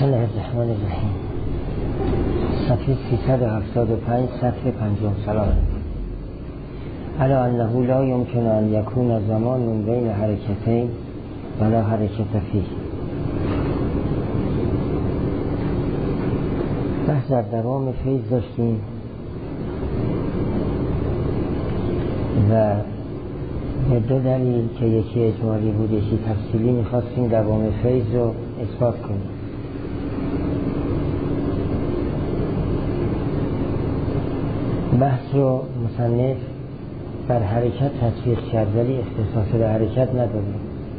بسم الله الرحمن الرحیم. صفحه 375 صفحه 50. سلام علیکم. الا انه لا يمكن ان يكون زمان بین حرکتین ولا حرکت فیه. بحث در دوام فیض داشتیم و به دو دلیل که یکی اجمالی بود یکی تفصیلی میخواستیم دوام فیض رو اثبات کنیم. بحث رو مصنف بر حرکت تطبیق کرد ولی اختصاص به حرکت نداریم.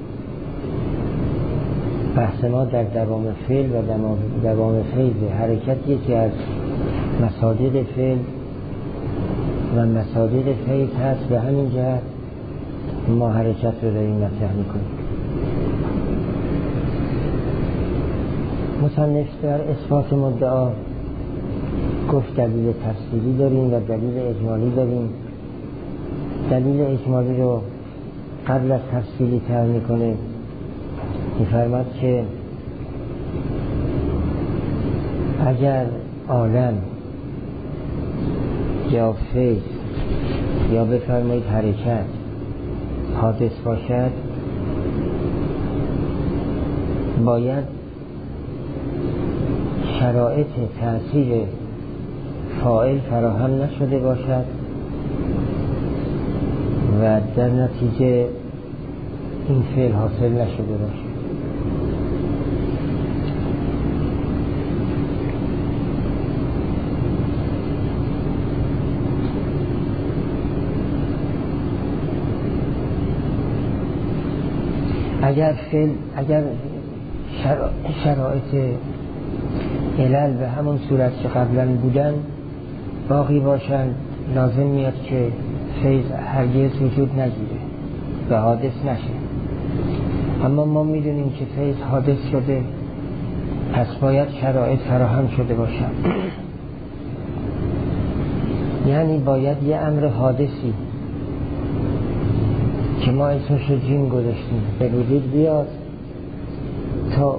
بحث ما در دوام فعل و دوام فیض. حرکت یکی از مصادیق فعل و مصادیق فیض هست، به همین جهت ما حرکت رو داریم مطرح میکنیم. مصنف در اثبات مدعا گفت دلیل تفصیلی داریم و دلیل اجمالی داریم. دلیل اجمالی رو قبل از تفصیلی تر میکنه. میفرماد که اگر عالم یا فیض یا بفرمایید حرکت حادث باشد، باید شرایط تأثیر فاعل فراهم نشده باشد و در نتیجه این فعل حاصل نشده باشد. اگر شرایط علل به همون صورت که قبلا بودن باقی باشن، لازم میاد که فیض هرگز وجود نگیره و حادث نشه. اما ما میدونیم که فیض حادث شده، پس باید شرایط فراهم شده باشن. یعنی باید یه امر حادثی که ما اسمش رو جین گذاشتیم به وجود بیاد تا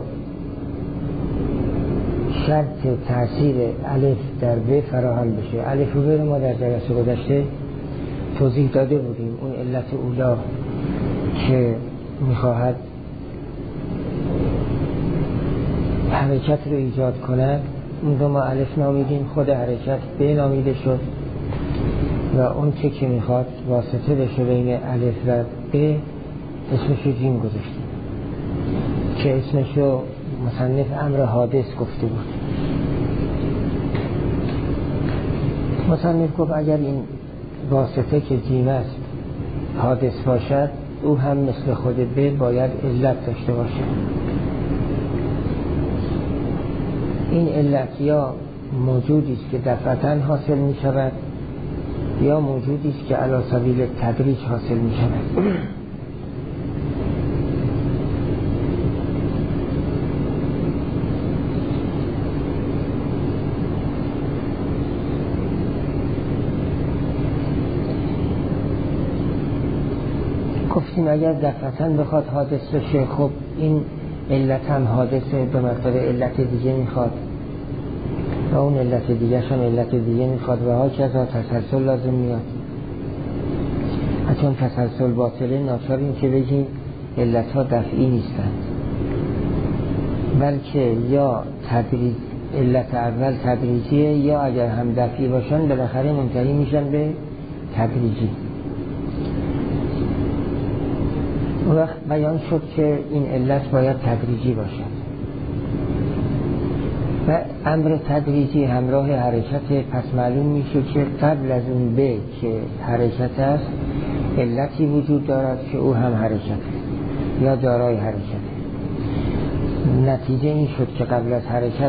شرط تأثیر الف در ب فراهم بشه. الف و ب رو ما در جلسه گذشته توضیح داده بودیم. اون علت اولا که میخواهد حرکت رو ایجاد کند، اون رو ما الف نامیدیم، خود حرکت ب نامیده شد و اون که میخواد واسطه بشه بین الف و ب اسمش رو جیم گذاشتیم که اسمش رو مصنف امر حادث گفته بود. مصنف گفت اگر این واسطه که جیم است حادث باشد، او هم مثل خود ب باید علت داشته باشد. این علت یا موجودی است که دفعتاً حاصل می شود یا موجودی است که علی سبیل تدریج حاصل می شود. گفتیم اگر دفعتاً بخواد حادث بشه، خب این علت هم حادثه، به مقدار علت دیگه میخواد و اون علت دیگه هم علت دیگه میخواد و ها کذا تسلسل لازم میاد. چون تسلسل باطله، ناچاریم که بگیم علت ها دفعی نیستند، بلکه یا تدریج علت اول تدریجیه یا اگر هم دفعی باشن بالاخره منتهی میشن به تدریجی. اون وقت بیان شد که این علت باید تدریجی باشد و امر تدریجی همراه حرکت. پس معلوم میشه که قبل از اون به که حرکت است علتی وجود دارد که او هم حرکت یا دارای حرکت. نتیجه این شد که قبل از حرکت.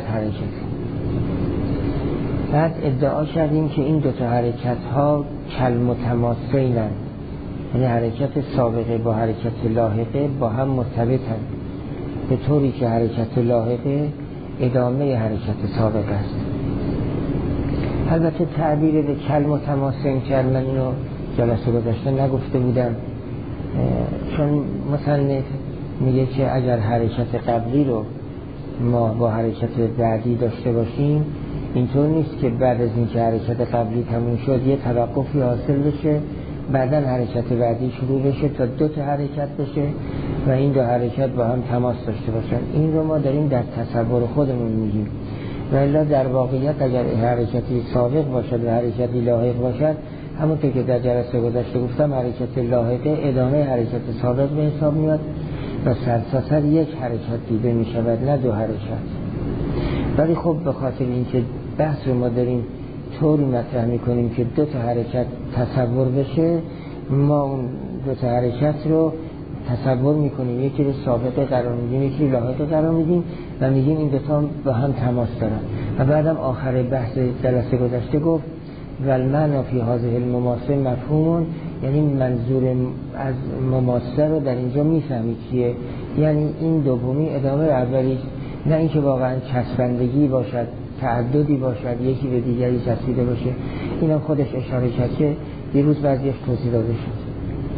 بعد ادعا کردیم که این دوتا حرکت ها کالمتماثلند، یعنی حرکت سابقه با حرکت لاحقه با هم مرتبطند، به طوری که حرکت لاحقه ادامه حرکت سابقه است. البته تعبیر به کالمتماثل کرد، من اینو جلسه گذشته نگفته بودم، چون مصنف میگه که اگر حرکت قبلی رو ما با حرکت بعدی داشته باشیم اینطور نیست که بعد از اینکه حرکت قبلی تموم شد یه توقفی حاصل بشه بعداً حرکت بعدی شروع بشه تا 2 تا حرکت بشه و این 2 حرکت با هم تماس داشته باشن. این رو ما داریم در تصور خودمون میگیم، ولی در واقعیت اگر حرکتی سابق باشد و حرکتی لاحق باشد، همونطور که در جلسه گذشته گفتم، حرکت لاحقه ادامه حرکت سابق به حساب میاد و سرتاسر یک حرکت دیده می شود، نه 2 حرکت. ولی خب به خاطر اینکه بحث رو ما داریم طوری مطرح میکنیم که 2 تا حرکت تصور بشه، ما اون 2 تا حرکت رو تصور میکنیم، یکی رو سابقه قرار میدیم یکی رو لاحقه قرار میدیم و میگیم این 2 تا با هم تماس دارن. و بعدم آخر بحث جلسه گذشته گفت والمعنی فی هذه المماثله مفهوم، یعنی منظور از مماثله رو در اینجا میفهمید چیه، یعنی این دومی ادامه اولی، نه اینکه واقعا چسبندگی باشد، تعددی باشد، یکی به دیگری چسبیده باشه. اینم خودش اشاره کرد که دیروز بعضیش توضیح داده شد.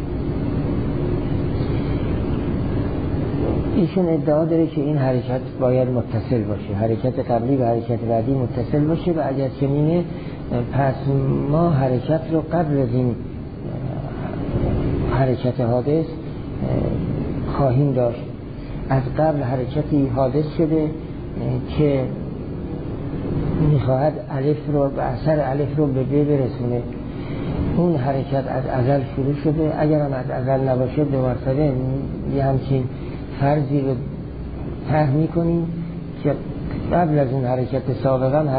ایشون ادعا داره که این حرکت باید متصل باشه، حرکت قبلی و حرکت بعدی متصل باشه و اگر چنینه پس ما حرکت رو قبل از این حرکت حادث خواهیم داشت. از قبل حرکتی حادث شده که میخواهد الف رو و اثر الف رو به ب برسونه. اون حرکت از ازل شروع شده، اگر هم از ازل نباشه 2 مرتبه یه همچین فرضی رو طرح میکنیم که قبل از اون حرکت سابقا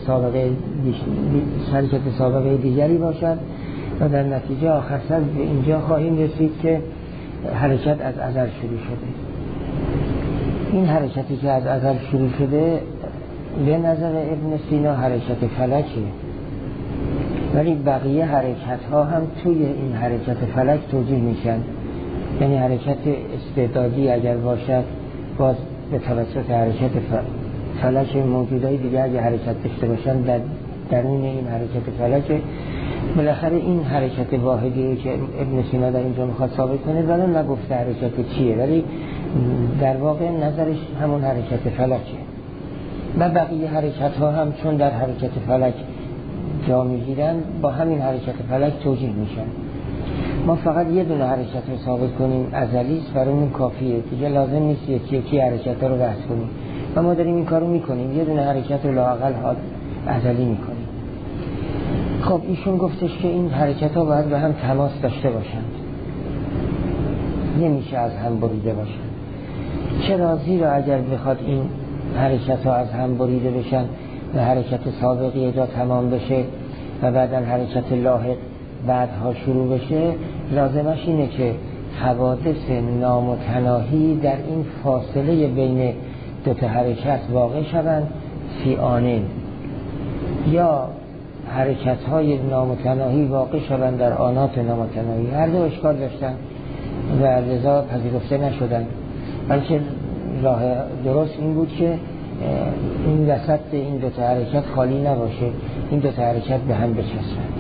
حرکت سابقه دیگری باشد و در نتیجه آخر سر به اینجا خواهیم رسید که حرکت از ازل شروع شده. این حرکتی که از ازل شروع شده به نظر ابن سینا حرکت فلکه، ولی بقیه حرکت ها هم توی این حرکت فلک توجیه میشن. یعنی حرکت استعدادی اگر باشد باز به توسط حرکت فلک، موجودهای دیگه اگر حرکت داشته باشن در درون این حرکت فلک. بالاخره این حرکت واحدی رو که ابن سینا در اینجا میخواد ثابت کنه ولی نگفته حرکت چیه، ولی در واقع نظرش همون حرکت فلکه و بقیه حرکت ها هم چون در حرکت فلک جا میگیرن با همین حرکت فلک توجیه میشن. ما فقط یه دونه حرکت رو ثابت کنیم ازلیست، برامون کافیه دیگه، لازم نیست یکی حرکت رو بحث کنیم و ما داریم این کارو میکنیم، یه دونه حرکت رو لااقل ازلی میکنیم. خب ایشون گفتش که این حرکت ها باید به هم تماس داشته باشند، نمیشه از هم بریده باشند. چرا؟ زیرا اگر بخواد این حرکت ها از هم بریده بشن و حرکت سابقی یه جا تمام بشه و بعدا حرکت لاحق بعدها شروع بشه، لازمش اینه که حوادث نامتناهی در این فاصله بین 2 تا حرکت واقع شوند فی آنین، یا حرکت های نامتناهی واقع شوند در آنات نامتناهی. هر دو اشکال داشتن و لذا پذیرفته نشدن، بلکه راه درست این بود که این وسط این 2 تا حرکت خالی نباشه، این 2 تا حرکت به هم بچسبند.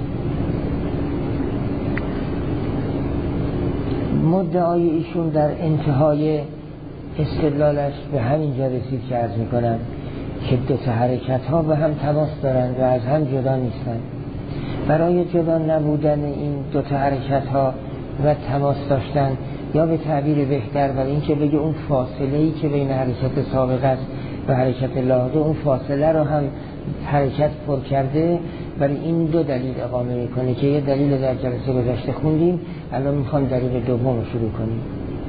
مدعای ایشون در انتهای استدلالش به همین جا رسید که عرض میکنم که 2 تا حرکت ها به هم تماس دارند و از هم جدا نیستند. برای جدا نبودن این 2 تا حرکت ها و تماس داشتن، یا به تعبیر بهتر برای این که بگه اون فاصله‌ای که بین حرکت سابق است و حرکت لاحقه، اون فاصله رو هم حرکت پر کرده، برای این 2 دلیل اقامه میکنه که یه دلیل در جلسه گذشته خوندیم، الان میخوام دلیل دوم رو شروع کنیم.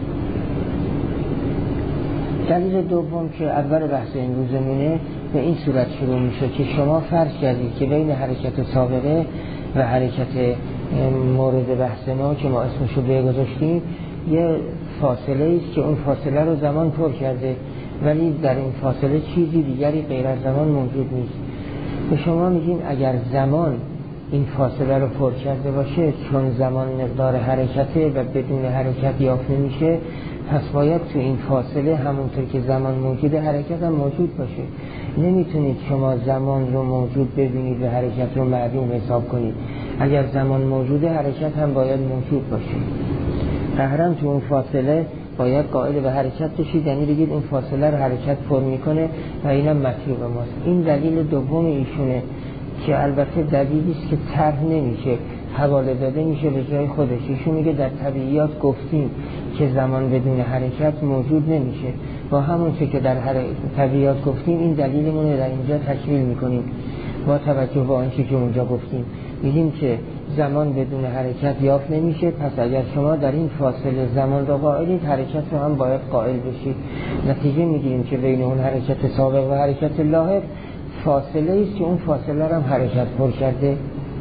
دلیل دوم که اول بحث امروزمونه به این صورت شروع میشه که شما فرض کردید که بین حرکت سابقه و حرکت مورد بحث ما که ما اسمش رو بگذاشتیم یه فاصله است که اون فاصله رو زمان پر کرده، ولی در این فاصله چیزی دیگری غیر از زمان موجود نیست. به شما میگیم اگر زمان این فاصله رو پر کرده باشه، چون زمان مقدار حرکته و بدون حرکت یافت نمیشه، پس باید تو این فاصله همونطور که زمان موجوده حرکت هم موجود باشه. نمیتونید شما زمان رو موجود ببینید و حرکت رو معدوم حساب کنید. اگر زمان موجوده حرکت هم باید موجود باشه. قهرم تو اون فاصله باید قائل به حرکت بشید، یعنی بگید این فاصله رو حرکت پر میکنه و اینم مطلوب ماست. این دلیل دوم ایشونه که البته دلیلی است که طرح نمیشه، حواله داده میشه به جای خودش. ایشون میگه در طبیعیات گفتیم که زمان بدون حرکت موجود نمیشه، با همون که در طبیعیات گفتیم این دلیلمون رو در اینجا تکمیل میکنیم. با توجه به آنچه که اونجا گفتیم میگیم که زمان بدون حرکت یافت نمیشه، پس اگر شما در این فاصله زمان را قائلید، حرکت رو هم باید قائل بشید. نتیجه میگیریم که بین اون حرکت سابق و حرکت لاحق فاصله است که اون فاصله رو هم حرکت پر کرده.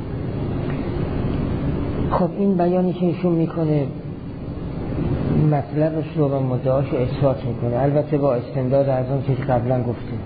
خب این بیانی که ایشون میکنه مطلبش رو و مدعاش رو اثبات میکنه، البته با استمداد از اون که قبلا گفتیم،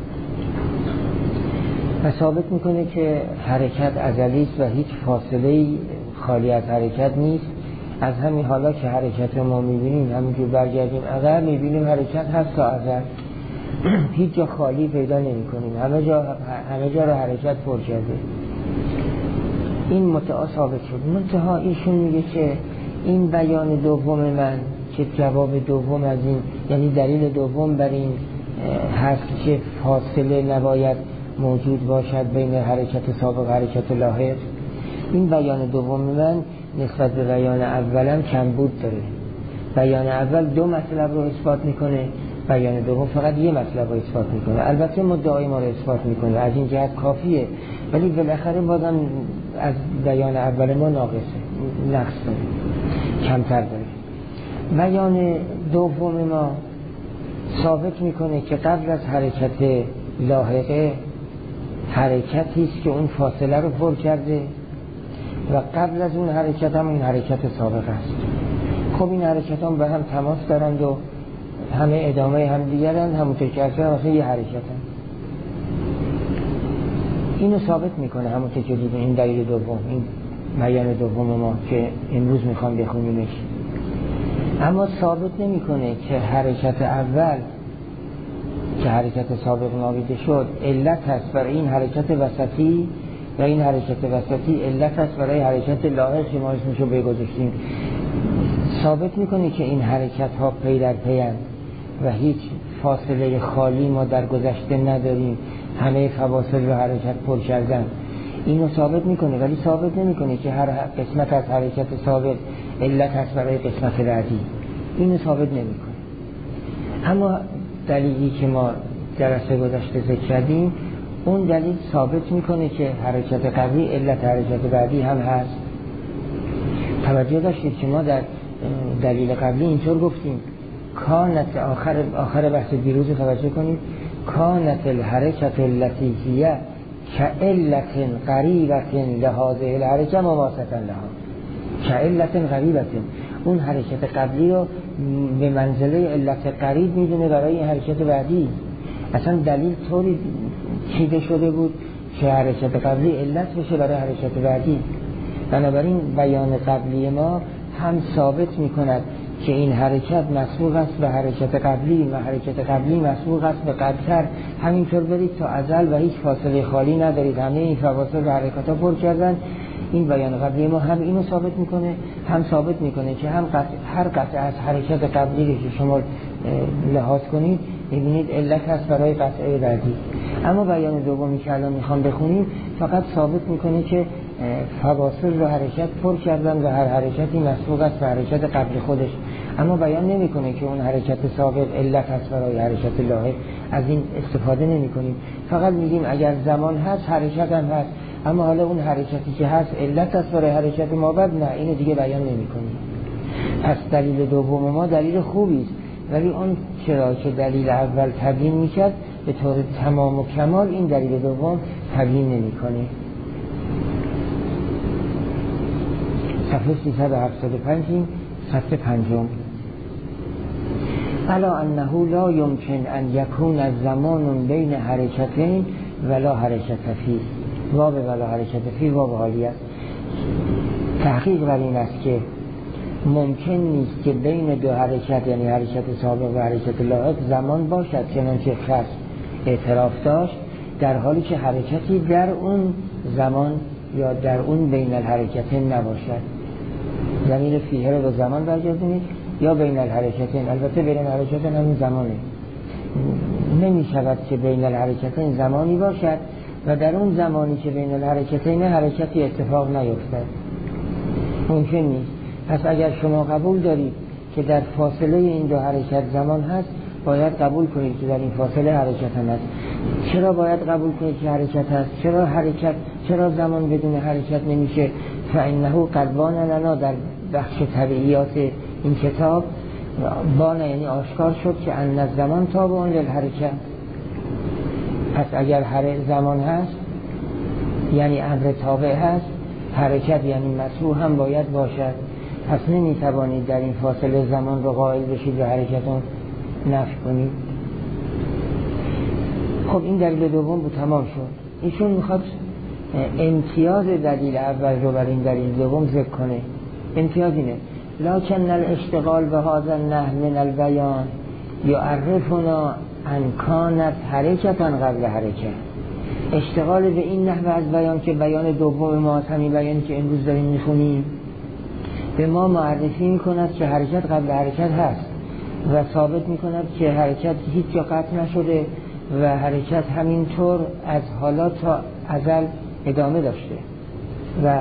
و ثابت میکنه که حرکت ازلی است و هیچ فاصله خالی از حرکت نیست. از همین حالا که حرکت رو ما میبینیم، همینجور برگردیم عقب میبینیم حرکت هست تا ازل، هیچ جا خالی پیدا نمی کنیم، همه جا رو حرکت پر کرده. این مدعا ثابت شد. منتها ایشون میگه که این بیان دوم من که جواب دوم از این، یعنی دلیل دوم بر این هست که فاصله نباید موجود باشد بین حرکت سابق و حرکت لاحق، این بیان دوم من نسبت به بیان اولم کمبود داره. بیان اول دو مطلب رو اثبات میکنه، بیان دوم فقط یه مطلب رو اثبات میکنه. البته مدعای ما رو اثبات میکنه، از این جهت کافیه، ولی بالاخره بازم از بیان اول ما ناقصه، نقص داره، کمتر داره. بیان دوم ما ثابت میکنه که قبل از حرکت لاحقه حرکتی است که اون فاصله رو پر کرده و قبل از اون حرکت هم این حرکت سابق است. خب این حرکت هم به هم تماس دارند و همه ادامه هم دیگرند، همونطور که اصلا یه حرکت هم. اینو ثابت میکنه همونطور که دیدیم. این دلیل دوم، این بیان دوم ما که امروز میخوام بخونیمش. اما ثابت نمیکنه که حرکت اول که حرکت سابق نامیده شد علت هست برای این حرکت وسطی و این حرکت وسطی علت هست برای حرکت لاحق که ما اسمشو بگذاشتیم. ثابت میکنه که این حرکت ها پی در پی اند و هیچ فاصله خالی ما در گذشته نداریم، همه فواصل رو حرکت پر کردن. اینو ثابت میکنه، ولی ثابت نمیکنه که هر قسمت از حرکت سابق علت هست برای قسمت بعدی. اینو ثابت نمیکنه. اما دلیلی که ما جلسه گذشته ذکر کردیم، اون دلیل ثابت میکنه که حرکت قبلی علت حرکت بعدی هم هست. توجه داشتید که ما در دلیل قبلی اینطور گفتیم کانت، آخر بحث دیروز توجه کنید، کانت الحرکت التي هي كعلت قریبت لهذه الحرکه مماسة لها. كعلت قریبت، اون حرکت قبلی رو به منزله علت قریب میدونه برای این حرکت بعدی. اصلا دلیل طوری چیده شده بود که حرکت قبلی علت بشه برای حرکت بعدی. بنابراین بیان قبلی ما هم ثابت میکند که این حرکت مسبوق است به حرکت قبلی و حرکت قبلی مسبوق است به قبلتر. همینطور برید تا ازل و هیچ فاصله خالی ندارید، همه این فواصل و حرکت ها پر کردن. این بیان قبلی ما هم اینو ثابت میکنه، هم ثابت میکنه که هم هر قطعه از حرکت قبلی که شما لحاظ کنید میبینید علت هست برای قطعه بعدی. اما بیان دومی که الان میخوام بخونیم فقط ثابت میکنه که فواصل رو حرکت پر کردن و هر حرکتی مسبوق است به حرکت قبل خودش. اما بیان نمیکنه که اون حرکت سابق علت هست برای حرکت لاحق. از این استفاده نمیکنیم، فقط میگیم اگر زمان هست حرکت هم هست، اما حالا اون حرکتی که هست علت هست برای حرکت ما بعد، نه، اینو دیگه بیان نمیکنیم. پس دلیل دوم ما دلیل خوبی است، ولی اون چرا که دلیل اول تبیین میکرد به طور تمام و کمال این دلیل دوم تبیین نمیکنه. صفحه 375 صفحه 5. الا انه لا يمكن ان يكون الزمان بين حرکتین ولا حرکت فی. واب ولا حرکت فی واب حالی است. تحقیق بر این است که ممکن نیست که بین دو حرکت، یعنی حرکت سابق و حرکت لاحق، زمان باشد چنانچه خاص اعتراف داشت، در حالی که حرکتی در اون زمان یا در اون بین الحرکتین نباشد. ضمیر فیه رو به زمان برگردونید، یا بین الحرکتین. البته بین الحرکتین همین زمانه، نمی شود که بین الحرکتین زمانی باشد و در اون زمانی که بین الحرکتین حرکتی اتفاق نیفتد، ممکن نیست. پس اگر شما قبول دارید که در فاصله این دو حرکت زمان هست، باید قبول کنید که در این فاصله حرکت هم هست. چرا باید قبول کنید که حرکت هست؟ چرا زمان بدون حرکت نمیشه؟ فإنه قد بان لنا، در بخش طبیعیات این کتاب بان یعنی آشکار شد که ان الزمان تابع للحرکت. پس اگر زمان هست یعنی امر تابع هست، حرکت یعنی متبوع هم باید باشد. پس نمیتوانید در این فاصله زمان رو قائل بشید و حرکتون نفی کنید. خب این دلیل دوم بود، تمام شد. ایشون میخواد امتیاز دلیل اول رو بر این دلیل دوم ذکر کنه. امتیاز اینه: لکن الاشتغال به هذا النحو من البیان یعرفنا ان کانت حرکتا قبل حرکت. اشتغال به این نحو از بیان که بیان دوم ما، همین بیانی که امروز داریم میخونیم، به ما معرفی میکند که حرکت قبل حرکت هست و ثابت میکند که حرکت هیچ جا قطع نشده و حرکت همینطور از حالا تا ازل ادامه داشته و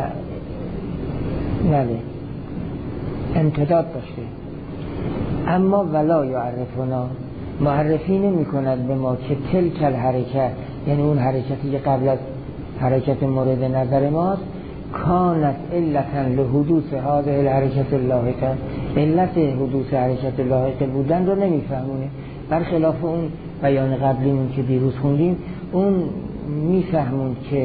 امتداد داشته. اما ولا یعرفنا، معرفی نمی کند به ما که تلک الحرکت، یعنی اون حرکتی که قبل از حرکت مورد نظر ماست، کانت علتا لحدوث هذه الحرکت اللاحقه، علت حدوث حرکت لاحقه بودن رو نمیفهمونه. برخلاف اون بیان قبلیمون که دیروز خوندیم، اون میفهمون که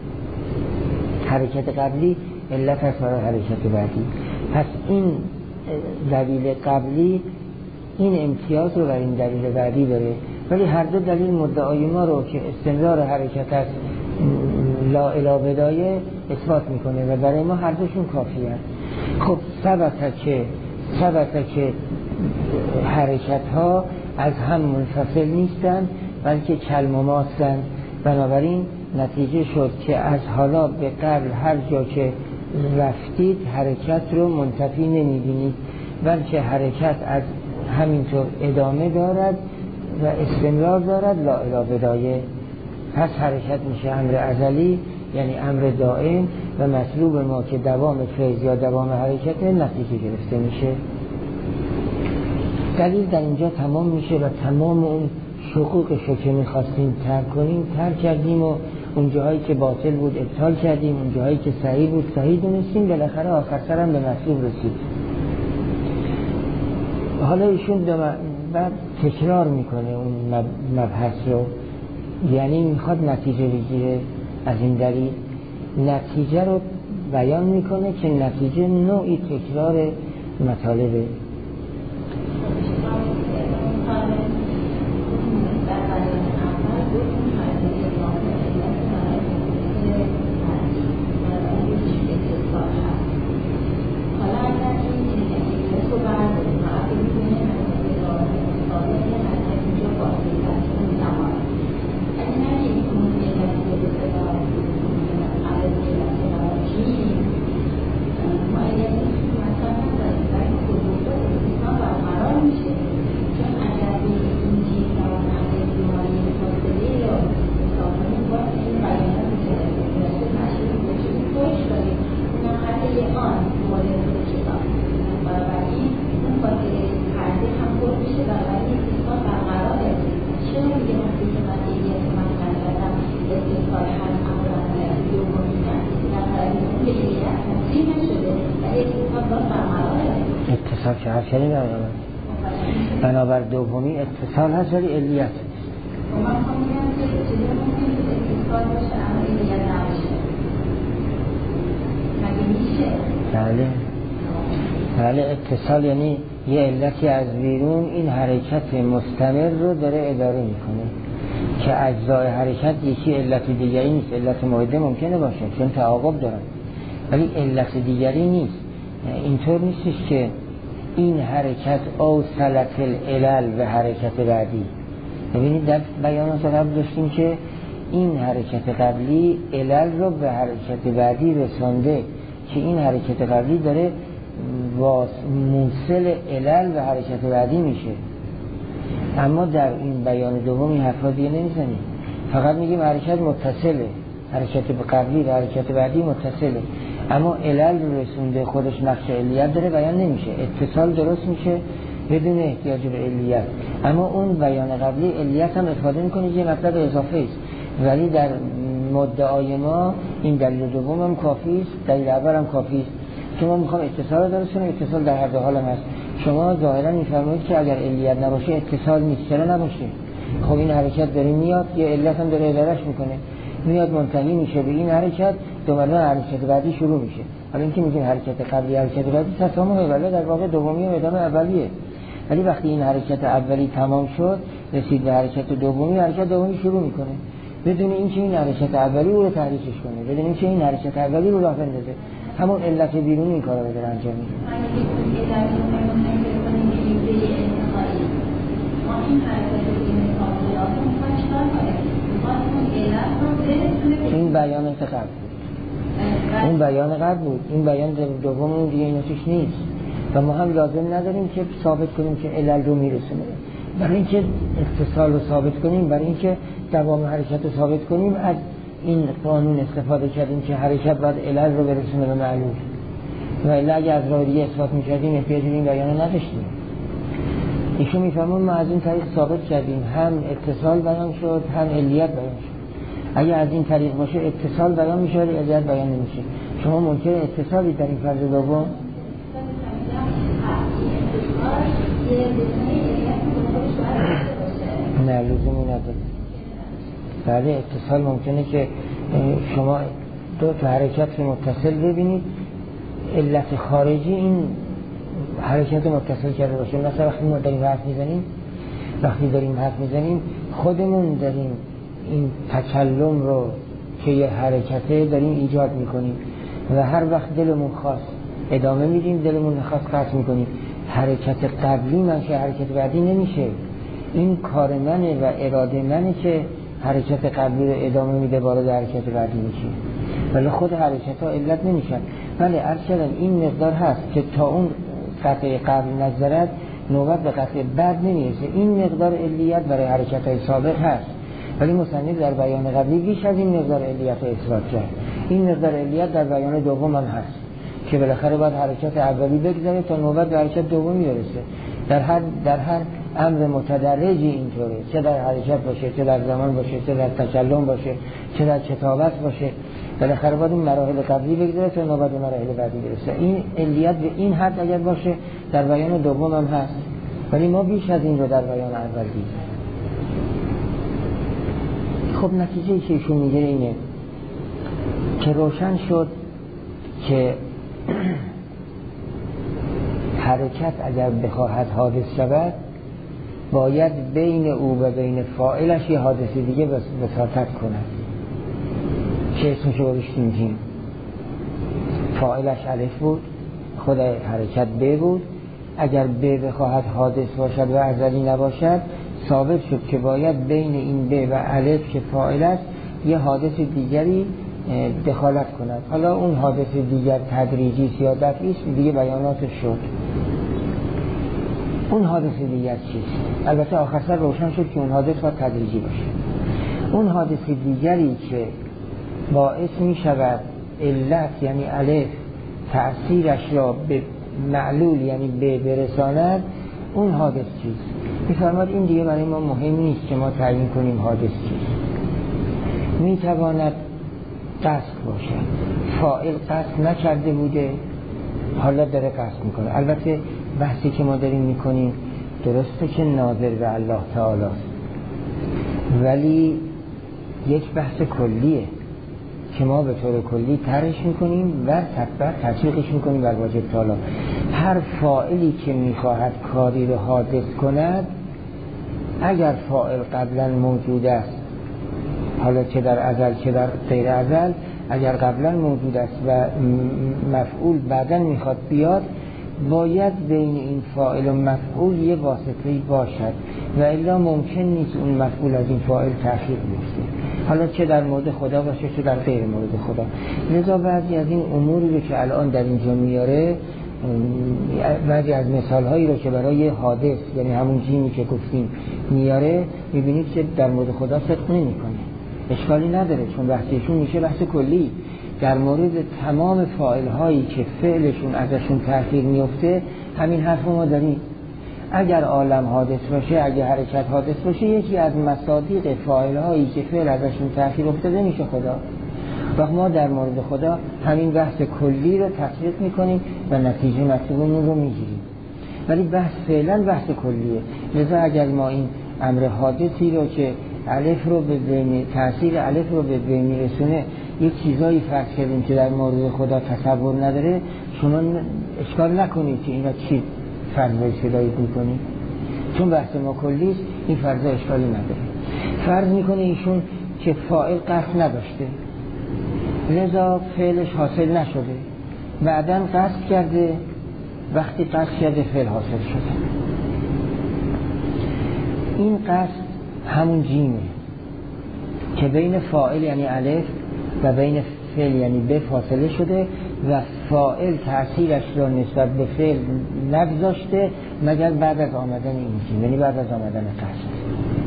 حرکت قبلی علت است برای حرکت بعدی. پس این دلیل قبلی این امتیاز رو بر این دلیل بعدی داره، ولی هر دو دلیل مدعای ما رو که استمرار حرکت از لا الی بدایه اثبات میکنه و برای ما هر دوشون کافی است. خب ثبت که حرکت ها از هم منفصل نیستن بلکه کالمماسن. بنابراین نتیجه شد که از حالا به قبل هر جا که رفتید حرکت رو منتفی نمیبینید، بلکه حرکت از همینطور ادامه دارد و استمرار دارد لا الی بدایه. پس حرکت میشه امر ازلی، یعنی امر دائم، و مطلوب ما که دوام فیض یا دوام حرکت نتیجه گرفته میشه. دلیل در اینجا تمام میشه و تمام اون شقوقش رو که میخواستیم ترک کنیم ترک کردیم و اون جاهایی که باطل بود ابطال کردیم، اون جاهایی که صحیح بود صحیح دونستیم. بالاخره آخر سرم به مطلوب رسید. حالا ایشون بعد تکرار میکنه اون مبحث رو، یعنی میخواد نتیجه بگیره از این دلیل. نتیجه رو بیان میکنه که نتیجه نوعی تکرار مطالبه. اتصال که حرف شدیم بنابر دومی اتصال هست ولی علیت بله اتصال یعنی یه علتی از بیرون این حرکت مستمر رو داره اداره میکنه که اجزای حرکت یکی علت دیگری نیست. علت موعده ممکنه باشه چون تعاقب دارن، ولی علت دیگری نیست. اینطور نیستش که این حرکت اوصلت العلل به حرکت بعدی. ببینید در بیانات قبل داشتیم که این حرکت قبلی علل رو به حرکت بعدی رسانده، که این حرکت قبلی داره موصل علل و حرکت بعدی میشه. اما در این بیان دوم این حرفا دیگه نمیزنیم، فقط میگیم حرکت متصله، حرکت قبلی و حرکت بعدی متصله، اما علل رو رسونده خودش نقش علیت داره بیان نمیشه. اتصال درست میشه بدون احتیاج به علیت، اما اون بیان قبلی علیت هم افاده میکنه یه مطلب اضافه است، ولی در مدعای ما این دلیل دوم هم کافی است، دلیل اول هم کافی است. شما میخوام اتصال رو درست کنم، اتصال در هر دو حال هم هست. شما ظاهرا میفرمایید که اگر علیت نباشه اتصال نیست. چرا نباشه؟ خب این حرکت داره میاد، یه علت هم داره ادارش میکنه، میاد منتهی میشه به این حرکت، دوباره حرکت بعدی شروع میشه. حالا اینکه میگیم حرکت قبلی حرکت بعدی تسامح، ولی در واقع دومی و ادامه اولیه. ولی وقتی این حرکت اولی تمام شد رسید به حرکت دومی، حرکت دومی شروع میکنه بدون اینکه این حرکت اولی رو تحریکش کنه، بدون اینکه این حرکت اولی رو راه بندازه. همون علت بیرونی این کارا رو داره انجام میده. این بیان قبل بود، اون بیان قبل بود، این بیان دوم اون دیگه اینو توش نیست و ما هم لازم نداریم که ثابت کنیم که علل رو میرسونه. برای اینکه اتصال رو ثابت کنیم، برای اینکه دوام حرکت رو ثابت کنیم، از این قانون استفاده کردیم که حرکت باید علل رو برسونه به معلول، و الا اگه از راه دیگه اثبات میکردیم احتیاج به این بیان رو نداشتیم. ایشون میفهمون ما از این طریق ثابت کردیم هم اتصال بیان شد هم علیت بیان شد. اگه از این طریق باشه اتصال بیان میشه ولی علیت بیان نمیشه. شما ممکنه اتصالی در این فرض دوم نه لزومی نداره. بعد اتصال ممکنه که شما دو تا حرکت رو متصل ببینید، علت خارجی این حرکت متصل کرده باشه. مثلا وقتی ما داریم حرف میزنیم خودمون داریم این تکلم رو که یه حرکته داریم ایجاد میکنیم و هر وقت دلمون خواست ادامه میدیم، دلمون خواست قطع میکنیم. حرکت قبلی منشه حرکت بعدی نمیشه. این کار منه و اراده منه که حرکت قبلی رو ادامه میده وارد حرکت بعدی میشه، ولی خود حرکت ها علت نمیشن. ولی عرض کردم این مقدار هست که تا اون قطعه قبل نظرت نوبت به قطعه بعد نمیرسه. این مقدار علیت برای حرکت های سابق هست، ولی مصنف در بیان قبلی بیش از این مقدار علیت رو اثبات کرد. این مقدار علیت در بیان دوم هم هست که بالاخره باید حرکت اولی بگذره تا نوبت به حرکت دومی برسه. در هر امر متدرجی اینطوره، چه در حرکت باشه، چه در زمان باشه، چه در تکلم باشه، چه در کتابت باشه، بالاخره باید این مراحل قبلی بگذره تا نوبت به مراحل بعدی برسه. این علیت به این حد اگر باشه در بیان دوم هم هست، ولی ما بیش از این رو در بیان اول دیدیم. خب نتیجه که ایشون میگه اینه که روشن شد که حرکت اگر بخواهد حادث شود باید بین او و بین فاعلش یه حادثه دیگه وساطت کند که اسمشو بشتیم. فاعلش الف بود، خود حرکت ب بود. اگر ب بخواهد حادث باشد و ازلی نباشد ثابت شد که باید بین این ب و الف که فاعل است یه حادث دیگری دخالت کند. حالا اون حادث دیگر تدریجی یا دفعی است دیگه بیاناتش شد. اون حادث دیگر چیست؟ البته آخر سر روشن شد که اون حادث باید تدریجی باشه. اون حادث دیگری که باعث می شود علت یعنی الف تأثیرش را به معلول یعنی به برساند، اون حادث چیست؟ می‌فرماد این دیگه برای ما مهم نیست که ما تعیین کنیم حادث چیست. میتواند قصد باشد، فاعل قصد نکرده بوده حالا داره قصد میکنه. البته بحثی که ما داریم میکنیم درسته که ناظر به الله تعالی است، ولی یک بحث کلیه که ما به طور کلی طرحش میکنیم و تطبیقش میکنیم بر واجب تعالی. هر فاعلی که میخواهد کاری رو حادث کند، اگر فاعل قبلا موجود است، حالا چه در ازل چه در غیر ازل، اگر قبلا موجود است و مفعول بعداً میخواد بیاد، باید بین این فاعل و مفعول یه واسطه‌ای باشد و الا ممکن نیست اون مفعول از این فاعل تأخیر بیفته، حالا چه در مورد خدا باشه چه در غیر مورد خدا. لذا بعضی از این اموری رو که الان در اینجا میاره بعضی از مثال هایی رو که برای حادث یعنی همون جیمی که گفتیم میاره، میبینید که در مورد خدا صدق نمیکنه. اشکالی نداره، چون بحثشون میشه بحث کلی. در مورد تمام فاعل هایی که فعلشون ازشون تأخیر میفته همین حرف ما داریم. اگر عالم حادث باشه، اگر حرکت حادث باشه، یکی از مصادیق فاعل هایی که فعل ازشون تأخیر افتاده میشه خدا. و ما در مورد خدا همین بحث کلی رو تطبیق میکنیم و نتیجه مطلوبمون رو میگیریم. ولی بحث فعلا بحث کلیه. لذا اگر ما این امر حادثی رو که الف رو به بین تأثیر الف رو به بین میرسونه یک چیزایی فرض کردیم که در مورد خدا تصور نداره، شما اشکال نکنید که اینا چی فرضای صدایی میکنید، چون بحث ما کلیست. این فرضا اشکالی نداره. فرض میکنه ایشون که فاعل قصد نداشته، لذا فعلش حاصل نشده، بعداً قصد کرده، وقتی قصد کرده فعل حاصل شده. این قصد همون جیمه که بین فاعل یعنی الف و بین فعل یعنی ب فاصله شده و فاعل تأثیرش را نسبت به فعل نگذاشته مگر بعد از آمدن این جیم، یعنی بعد از آمدن قصد.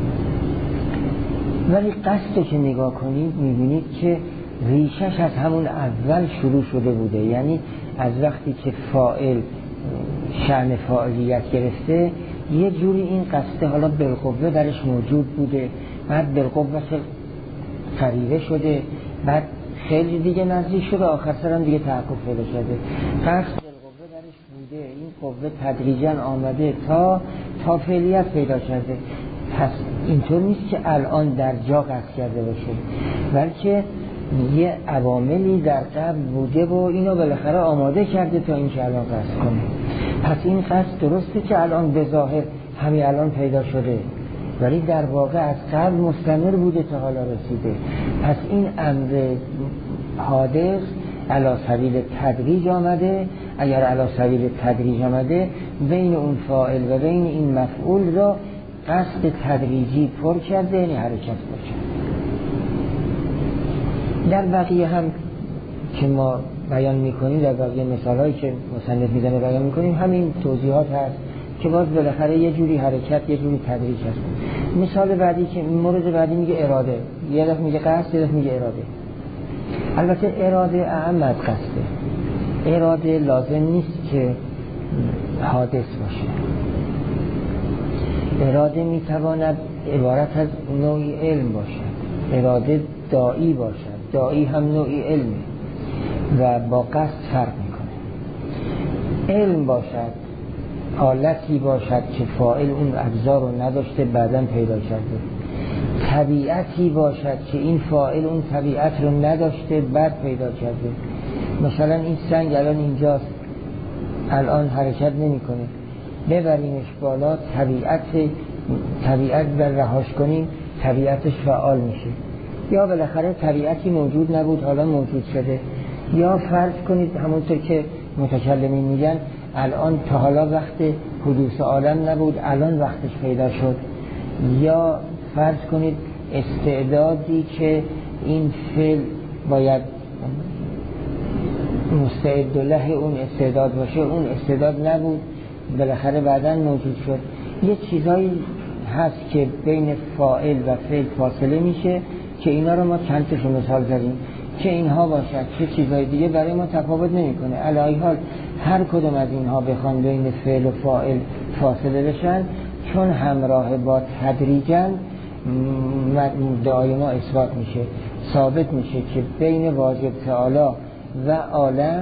ولی قصد که نگاه کنید میبینید که ریشش از همون اول شروع شده بوده، یعنی از وقتی که فاعل شأن فاعلیت گرفته یه جوری این قصد حالا بالقوه درش موجود بوده، بعد بالقوه قریبه شده، بعد خیلی دیگه نزدیک شده، آخر سرم دیگه تحقق پیدا شده. قصد بالقوه درش بوده، این قوه تدریجا آمده تا فعلیت پیدا کرده. پس اینطور نیست که الان در جا قصد کرده باشه، بلکه یه عواملی در قبل بوده و اینو بالاخره آماده کرده تا این که الان قصد کنه. پس این قصد درسته که الان به ظاهر همین الان پیدا شده، ولی در واقع از قبل مستمر بوده تا حالا رسیده. پس این امر حادث علی سبیل تدریج آمده. اگر علی سبیل تدریج آمده، بین اون فاعل و بین این مفعول را قصد تدریجی پر کرده، یعنی حرکت پر کرده. در بقیه هم که ما بیان میکنیم، در بقیه مثالهایی که مصنف میزنه بیان میکنیم، همین توضیحات هست که باز بالاخره یه جوری حرکت یه جوری تدریج هست. مثال بعدی که مورد بعدی میگه اراده، یه دفعه میگه قصد، یه دفعه میگه اراده. البته اراده اهم از قصده. اراده لازم نیست که حادث باشه. اراده میتواند عبارت از نوعی علم باشد، اراده داعی باشد، داعی هم نوعی علمه و با قصد فرق میکنه. علم باشد، حالتی باشد که فاعل اون اجزا رو نداشته بعداً پیدا کرده. طبیعتی باشد که این فاعل اون طبیعت رو نداشته بعد پیدا کرده. مثلا این سنگ الان اینجاست، الان حرکت نمیکنه، ببریمش بالا، طبیعت بر رهاش کنیم، طبیعتش فعال میشه. یا بالاخره طبیعتی موجود نبود حالا موجود شده. یا فرض کنید همونطور که متکلمین میگن الان تا حالا وقت حدوث عالم نبود، الان وقتش پیدا شد. یا فرض کنید استعدادی که این فعل باید مستعد له اون استعداد باشه، اون استعداد نبود، بالاخره بعداً موجود شد. یه چیزایی هست که بین فاعل و فعل فاصله میشه که اینا رو ما چند تاشو مثال زدیم که اینها باشد چه چیزهای دیگه برای ما تفاوت نمیکنه. علی حال هر کدوم از اینها بخوان بین فعل و فاعل فاصله بشن، چون همراه با تدریجاً مدعای ما اثبات میشه، ثابت میشه که بین واجب تعالی و عالم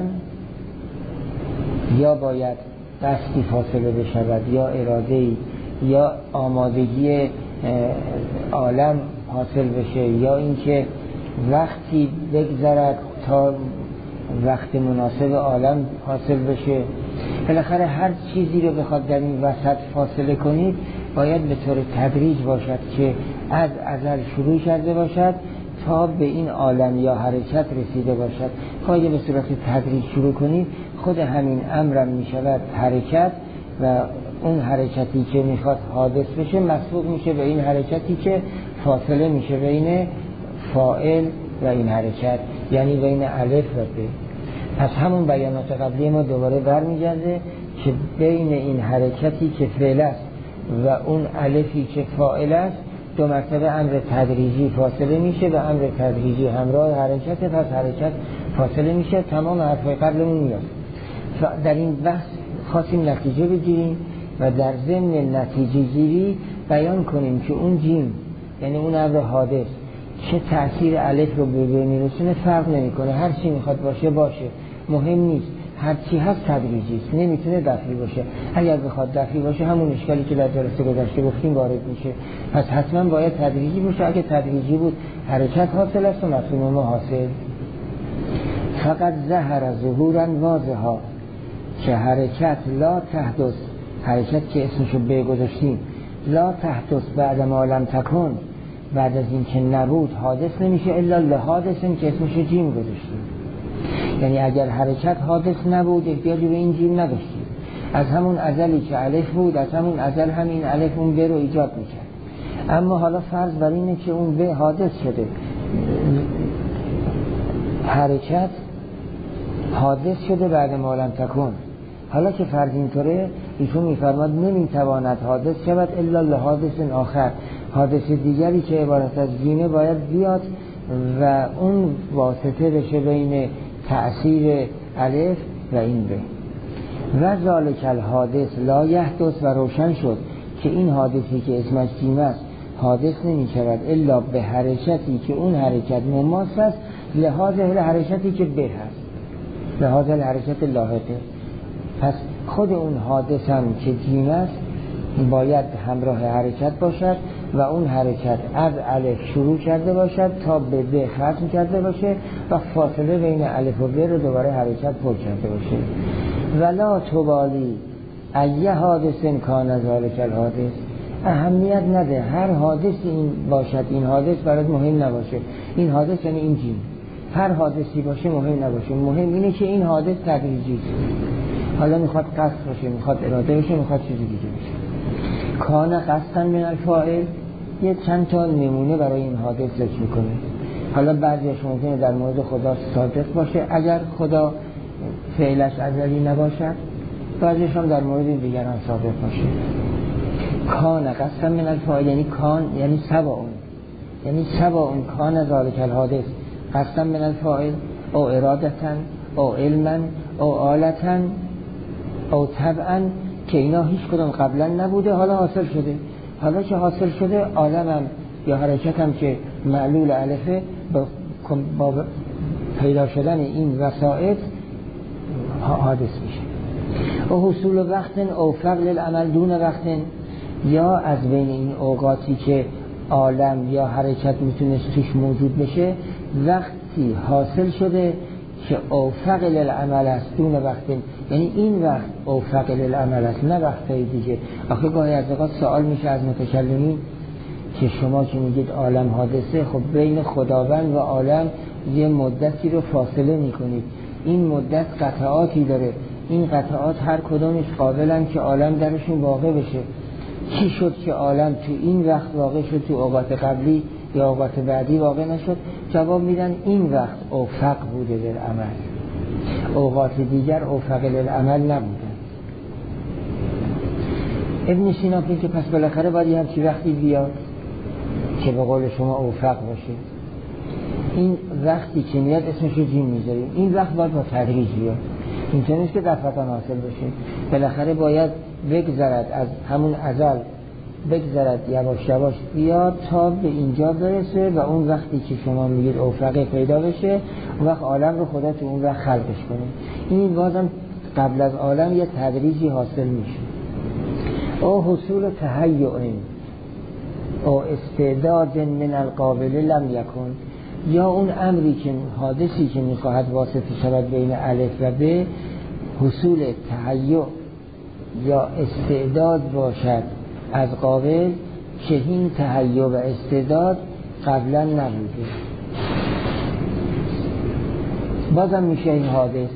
یا باید قصدی فاصله بشود، یا اراده‌ای، یا آمادگی عالم حاصل بشه، یا اینکه وقتی بگذرد تا وقت مناسب عالم حاصل بشه. بالاخره هر چیزی رو بخواد در این وسط فاصله کنید باید به طور تدریج باشد که از ازل شروع کرده باشد تا به این عالم یا حرکت رسیده باشد. خواهی به صورت تدریج شروع کنید، خود همین امرم می شود حرکت و اون حرکتی که میخواد حادث بشه مسبوق میشه به این حرکتی که فاصله میشه بین فاعل و این حرکت، یعنی بین الف و ب. پس همون بیانات قبلی ما دوباره برمیگرده که بین این حرکتی که فعل است و اون الفی که فاعل است 2 مرتبه امر تدریجی فاصله میشه و امر تدریجی همراه حرکت، پس حرکت فاصله میشه. تمام حرفای قبلمون میاد. در این بحث خواستیم نتیجه بگیریم و در ضمن نتیجه گیری بیان کنیم که اون جیم، یعنی اون امر حادث، چه تأثیر الف رو به میرسونه فرق نمیکنه. هر چی میخواد باشه مهم نیست. هر چی هست تدریجی است، نمیتونه دفعی باشه. اگر بخواد دفعی باشه همون اشکالی که در جلسه گذشته گفتیم وارد میشه. پس حتما باید تدریجی باشه. اگه تدریجی بود حرکت حاصل است و مفهوم ما حاصل. فقط ظهر ظهورا واضحا که حرکت لا تحدث، حرکت که اسمشو بگذاشتیم لا تحدث بعد ما لم تکن، بعد از این که نبود حادث نمیشه الا لحادثن که اسمشو جیم گذاشتیم. یعنی اگر حرکت حادث نبود احتیاجی به این جیم نداشتیم. از همون ازلی که الف بود، از همون ازل همین الف اون ب رو ایجاد میکرد. اما حالا فرض بر اینه که اون ب حادث شده، حرکت حادث شده بعد ما لم تکن. حالا که فرض اینطوره، ایشون میفرماد نمیتواند حادث شود الا لحادث آخر، حادث دیگری که عبارت از جیمه باید بیاد و اون واسطه بشه بین تأثیر الف و این ب. و ذالک الحادث لا یحدث، و روشن شد که این حادثی که اسمش جیم است حادث نمی شود الا به حرکتی که اون حرکت مماس است لحاظ حرکتی که به هست، لحاظ حرکت لاحقه. پس خود اون حادث هم که جیم است باید همراه حرکت باشد و اون حرکت از الف شروع کرده باشد تا به ب ختم کرده باشه و فاصله بین الف و ب رو دوباره حرکت پر کرده باشه. ولا تبالی ایه حادث کان ذالک الحادث، اهمیت نده هر حادث این باشد، این حادث برات مهم نباشه. این حادث یعنی این جیم، هر حادثی باشه مهم نباشه. مهم اینه که این حادث تدریجی است. حالا میخواد قصد باشه، میخواد اراده باشه، میخواد چیزی دیگه باشه. کان قصداً من الفاعل، یه چند تا نمونه برای این حادث ذکر میکنه. حالا بعضیش ممکنه در مورد خدا صادق باشه اگر خدا فعلش ازلی نباشد، بعضیش هم در مورد دیگران صادق باشه. کان قصداً من الفاعل یعنی کان یعنی سواء، یعنی سواء کان ذالک الحادث قصداً من الفاعل او ارادتاً او علماً او آلتاً او طبعاً، که اینا هیچ کدام قبلا نبوده حالا حاصل شده. حالا که حاصل شده عالمم یا حرکتم که معلول الفه با پیدا شدن این وسائط حادث میشه. و حصول وقت او فقل العمل دون وقت، یا از بین این اوقاتی که عالم یا حرکت میتونست توش موجود بشه وقتی حاصل شده که او فقل العمل است دون وقت، یعنی این وقت او فقل العمل است نه وقتهای دیگه. آخه گاهی از اوقات سوال میشه از متکلمین که شما که میگید عالم حادثه، خب بین خداوند و عالم یه مدتی رو فاصله میکنید، این مدت قطعاتی داره، این قطعات هر کدومش قابلن که عالم درشون واقع بشه. چی شد که عالم تو این وقت واقع شد، تو اوقات قبلی یا اوقات بعدی واقع نشد؟ جواب میدن این وقت اوفق بوده در عمل، اوقات دیگر اوفق للعمل نبودن. ابن سینا که پس بالاخره باید یه همچی وقتی بیاد که به قول شما اوفق باشه. این وقتی که میاد اسمشو جیم میذاریم، این وقت باید با تدریج بیاد، اینطور نیست که دفعتان حاصل بشه. بالاخره باید بگذرد از همون ازل، بگذرد یواش یواش بیاد تا به اینجا برسه و اون وقتی که شما میگید اوفقه پیدا بشه اون وقت عالم رو خدا تو اون وقت خلقش کنه. این بازم قبل از عالم یه تدریجی حاصل میشه. او حصول تهیع او استعداد من القابل لم یکن، یا اون امری که حادثی که میخواهد واسطه شود بین الف و ب حصول تهیع یا استعداد باشد از قابل که این تهیع و استعداد قبلا نبوده، بازم میشه این حادث.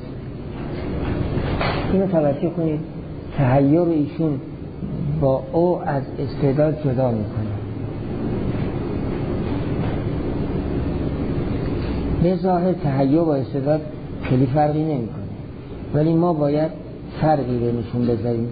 اینو توجه کنید، تهیع رو ایشون با او از استعداد جدا میکنه. به ظاهر تهیع و استعداد خیلی فرقی نمیکنه، ولی ما باید فرقی به نشون بذاریم.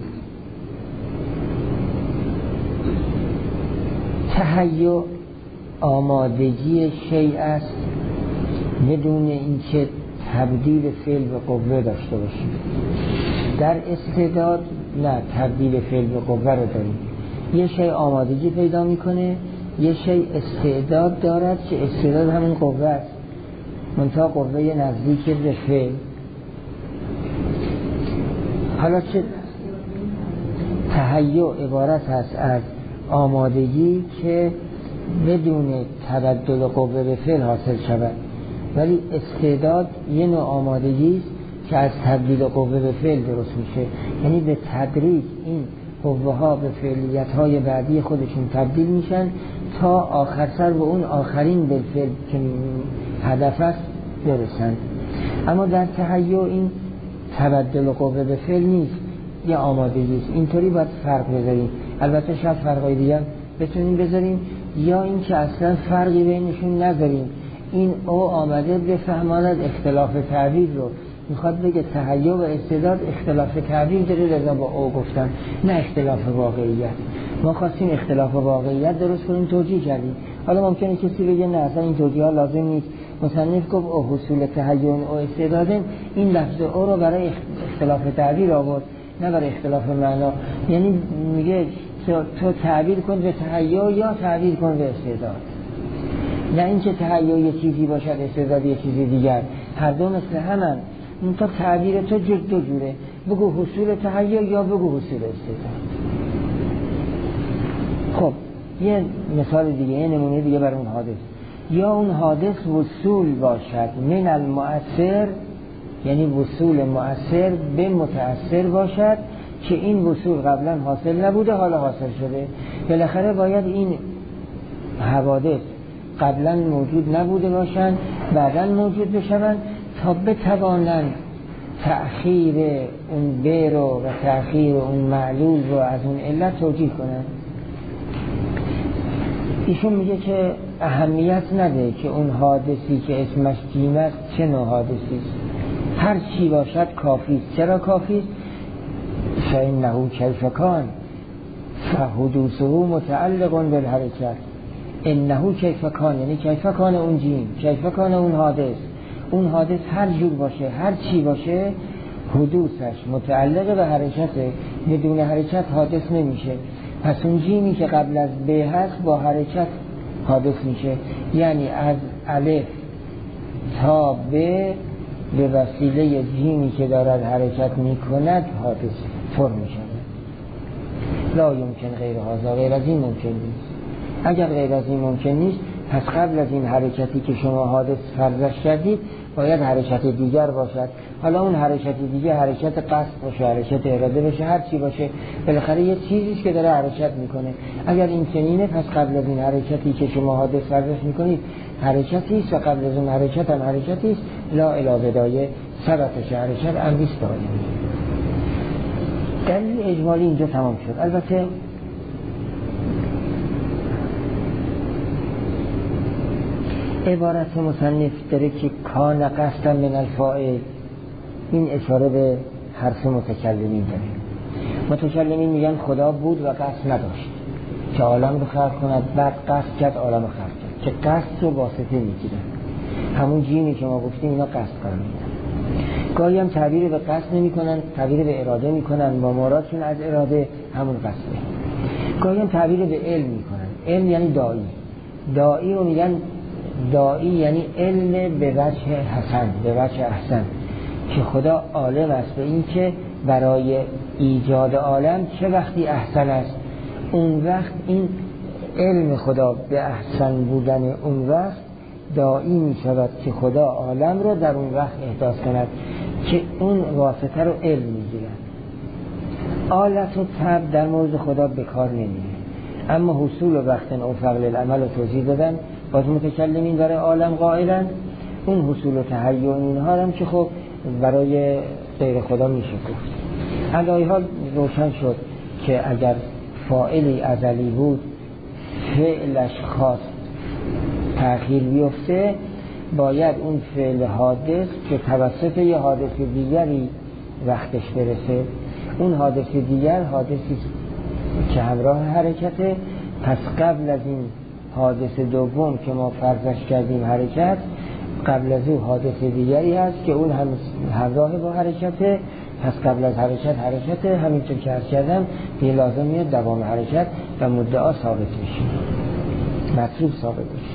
تهیع آمادگی شیء است بدون اینکه تبدیل فعل به قوه داشته باشیم. در استعداد نه، تبدیل فعل به قوه رو داریم. یه شیء آمادگی پیدا میکنه، یه شیء استعداد دارد که استعداد همون قوه است، منتها قوه نزدیک به فعل. حالا چه تهیع عبارت هست از آمادگی که بدون تبدل قوه به فعل حاصل شود، ولی استعداد یه نوع آمادگی است که از تبدیل قوه به فعل درست میشه. یعنی به تدریج این قوه ها به فعلیت های بعدی خودشون تبدیل میشن تا آخر سر به اون آخرین بالفعل که هدف است برسند. اما در تهیع این تبدل قوه به فعل نیست، یه آمادگی است. اینطوری باید فرق بذاریم. البته شاید فرقای دیگر بتونیم بذاریم، یا این که اصلا فرقی بینشون نذاریم. این او آمده بفهماند اختلاف تعبیر رو، میخواد بگه تهیع و استعداد اختلاف تعبیر داره، لذا با او گفتن، نه اختلاف واقعیت. ما خواستیم اختلاف واقعیت درست کنیم، توجیه کردیم. حالا ممکنه کسی بگه نه اصلا این توجیه ها لازم نیست، مصنف گفت او حصول تهیع و استعداد، این لفظ او رو برای اختلاف تعبیر آورد نه برای اختلاف معنا. یعنی میگه تو تعبیر کن به تهیع یا تعبیر کن به استعداد، نه اینکه تهیع یه چیزی باشد استعداد یه چیزی دیگر، هر دو مثل همن. این تا تعبیر تو دو جوره، بگو حصول تهیع یا بگو حصول استعداد. خب یه مثال دیگه، یه نمونه دیگه بر اون حادث. یا اون حادث وصول باشد من المؤثر، یعنی وصول مؤثر به متأثر باشد که این وصول قبلا حاصل نبوده حالا حاصل شده. بالاخره باید این حوادث قبلا موجود نبوده باشند بعدا موجود بشوند تا بتوانند تأخیر اون بیر و تأخیر اون معلول رو از اون علت توجیه کنند. ایشون میگه که اهمیت نده که اون حادثی که اسمش جیم است چه نوع حادثی است، هر چی باشد کافی است. چرا کافی است؟ فإنه کیف کان فحدوثه متعلق بالحرکت. انه کیف کان یعنی کیف کان اون جیم، کیف کان اون حادث. اون حادث هر جور باشه، هر چی باشه، حدوثش متعلق به حرکته، بدون حرکت حادث نمیشه. پس اون جیمی که قبل از به هست با حرکت حادث میشه، یعنی از الف تا به وسیله جیمی که دارد حرکت میکند حادث فرم میشه. لا یمکن غیر هذا، غیر از این ممکن نیست. اگر غیر از این ممکن نیست، پس قبل از این حرکتی که شما حادث فرضش کردید باید حرکت دیگر باشد. حالا اون حرکت دیگه حرکت قصد باشه، حرکت اراده باشه، هر چی باشه، بالاخره یه چیزیست که داره حرکت میکنه. اگر این چنینه، پس قبل از این حرکتی که شما حادث فرضش میکنید حرکتی است و قبل از اون حرکت هم حرکتی است. لا الی بدایه ثبتش حرکت امریست داره. دلیل اجمالی اینجا تمام شد. البته عبارت مصنف داره که کان قصدا من الفاعل، این اشاره به حرف متکلمین داره. متکلمین میگن خدا بود و قصد نداشت که عالم رو خلق کند، بعد قصد کرد عالم رو خلق کرد، که قصد رو واسطه میگیرن. همون جیمی که ما گفتیم اینا قصد قرار میدن. گاهی هم تعبیر به قصد نمی کنن، تعبیر به اراده میکنن، با مرادشون از اراده همون قصده. گاهی هم تعبیر به علم میکنن. علم یعنی داعی. داعی رو میگن داعی یعنی علم به وجه حسن، به وجه احسن، که خدا عالم است به این که برای ایجاد عالم چه وقتی احسن است. اون وقت این علم خدا به احسن بودن اون وقت داعی می شود که خدا عالم رو در اون وقت احداث کند، که اون واسطه رو علم می گیرن. آلت و تب در مورد خدا بکار نمیره، اما حصول و وقت او فقل العمل رو توضیح دادن. باز متکلمین برای عالم قائلن، اون حصول و تهیع اینها هم که خب برای غیر خدا میشه گفت. علای حال روشن شد که اگر فاعلی ازلی بود فعلش خواست تأخیر بیفته، باید اون فعل حادث که توسط یه حادث دیگری وقتش برسه، اون حادث دیگر حادثی که همراه حرکته، پس قبل از این حادث دوم که ما فرضش کردیم حرکت، قبل از اون حادث دیگری هست که اون هم همراه با حرکته، پس قبل از حرکته همینطور که عرض کردم یه لازم میاد دوام حرکت و مدعا ثابت میشه، مطلوب ثابت میشه.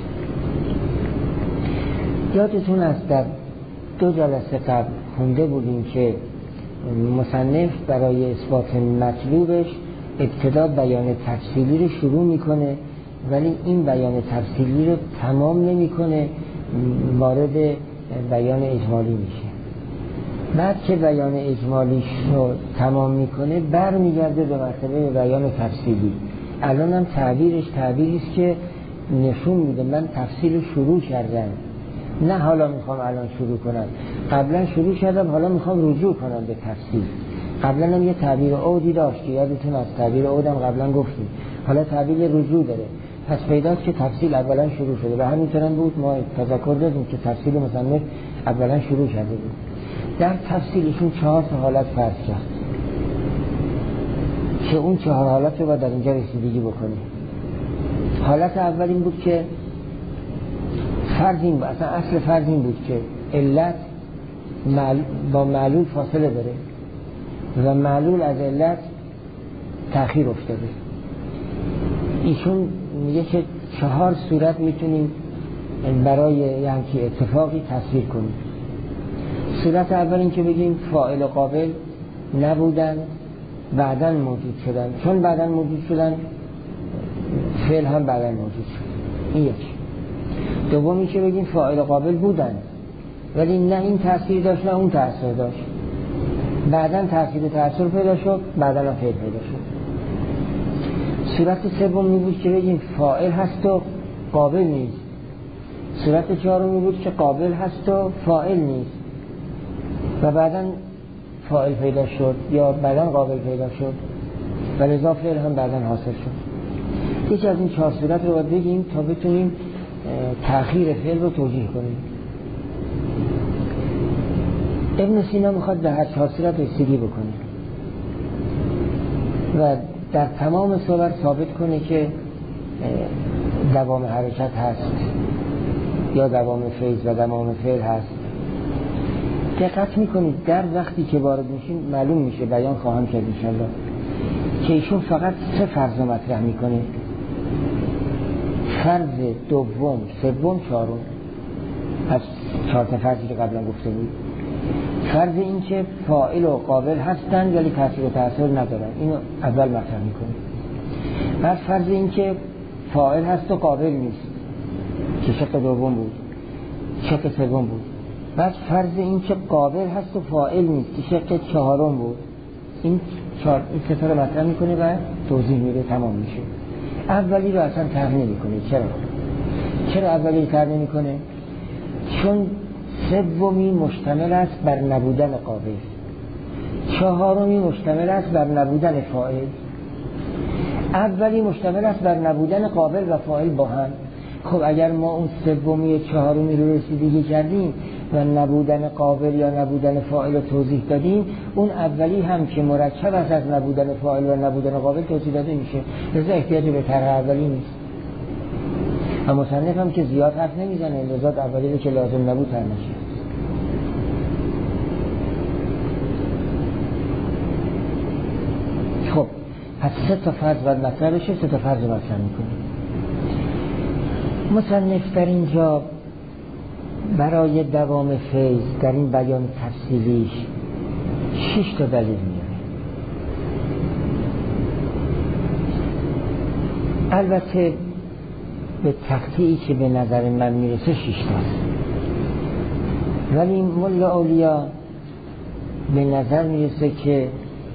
یادتون است در 2 جلسه قبل خونده بودیم که مصنف برای اثبات مطلوبش ابتدا بیان تفصیلی رو شروع میکنه، ولی این بیان تفصیلی رو تمام نمیکنه، وارد بیان اجمالی میشه. بعد که بیان اجمالیش رو تمام میکنه برمیگرده به مرتبه بیان تفصیلی. الان هم تعبیری است که نشون میده من تفصیل شروع کردم، نه حالا میخوام الان شروع کنم، قبلا شروع کردم حالا میخوام رجوع کنم به تفصیل. قبلا هم یه تعبیر عودی داشت که یادتون از تعبیر عودم قبلا گفتیم، حالا تعبیر رجوع داره، پس پیداست که تفصیل اولا شروع شده و همینطور هم بود. ما تذکر دادیم که تفصیل مصنف اولا شروع کرده بود. در تفصیلشون 4 حالت فرض کرد که اون 4 حالت رو باید در اینجا رسیدگی بکنیم. حالت اول این بود که فرض این بود، اصلا اصل فرض این بود که علت با معلول فاصله داره و معلول از علت تأخیر افتاده. ایشون میگه که 4 صورت میتونیم برای یه همچین اتفاقی تصویر کنیم. صورت اول این که بگیم فاعل و قابل نبودن، بعداً موجود شدن، چون بعداً موجود شدن فعل هم بعداً موجود شد. این یکی. دومی که بگیم فاعل و قابل بودن ولی نه این تأثیر داشت نه اون تأثیر داشت، بعداً تأثیر و تأثیر پیدا شد، بعداً هم فعل پیدا شد. صورت سومی بود که بگیم فاعل هست و قابل نیست. صورت چهارمی بود که قابل هست و فاعل نیست و بعداً فاعل پیدا شد یا بعداً قابل پیدا شد و لذا فعل هم بعداً حاصل شد. یکی از این 4 صورت رو باید بگیم تا بتونیم تأخیر فعل رو توجیه کنیم. ابن سینا میخواد به هر 4 صورت رسیدگی بکنه و در تمام صور ثابت کنه که دوام حرکت هست یا دوام فیض و دوام فعل هست. دقت میکنید در وقتی که وارد میشین معلوم میشه، بیان خواهم کرد انشالله، که ایشون فقط 3 فرض مطرح میکنه: فرض دوم، سوم، چهارم از 4 تا فرضی که قبلا گفته بود. فرض این که فاعل و قابل هستن ولی تأثیر و تأثیر ندارن، اینو اول مطرح میکنه. بعد فرض این که فاعل هست و قابل نیست که شق دوم بود، شق سوم بود. بعد فرض این که قابل هست و فاعل نیست که شق چهارم بود. این 3 تا رو مطرح میکنه و توضیح میده، تمام میشه. اولی رو اصلا طرح نمیکنه. چرا اولی رو طرح نمیکنه؟ چون سومی مشتمل است بر نبودن قابل، چهارمی مشتمل است بر نبودن فاعل، اولی مشتمل است بر نبودن قابل و فاعل با هم. خب اگر ما اون سومی و چهارمی رو رسیدگی کردیم و نبودن قابل یا نبودن فاعل رو توضیح دادیم، اون اولی هم که مرکب است از نبودن فاعل و نبودن قابل توضیح داده میشه، لذا احتیاجی به طرح اولی نیست. و مصنف هم که زیاد حرف نمیزنه، لذا اولی رو که لازم نبود طرح نشه. خب پس 3 تا فرض باید مطرح بشه، 3 تا فرض مطرح میکنه. مصنف در اینجا برای دوام فیض در این بیان تفصیلیش 6 تا دلیل میاره. البته به تقطیعی که به نظر من میرسه 6 تاست، ولی ملا اولیا به نظر میرسه که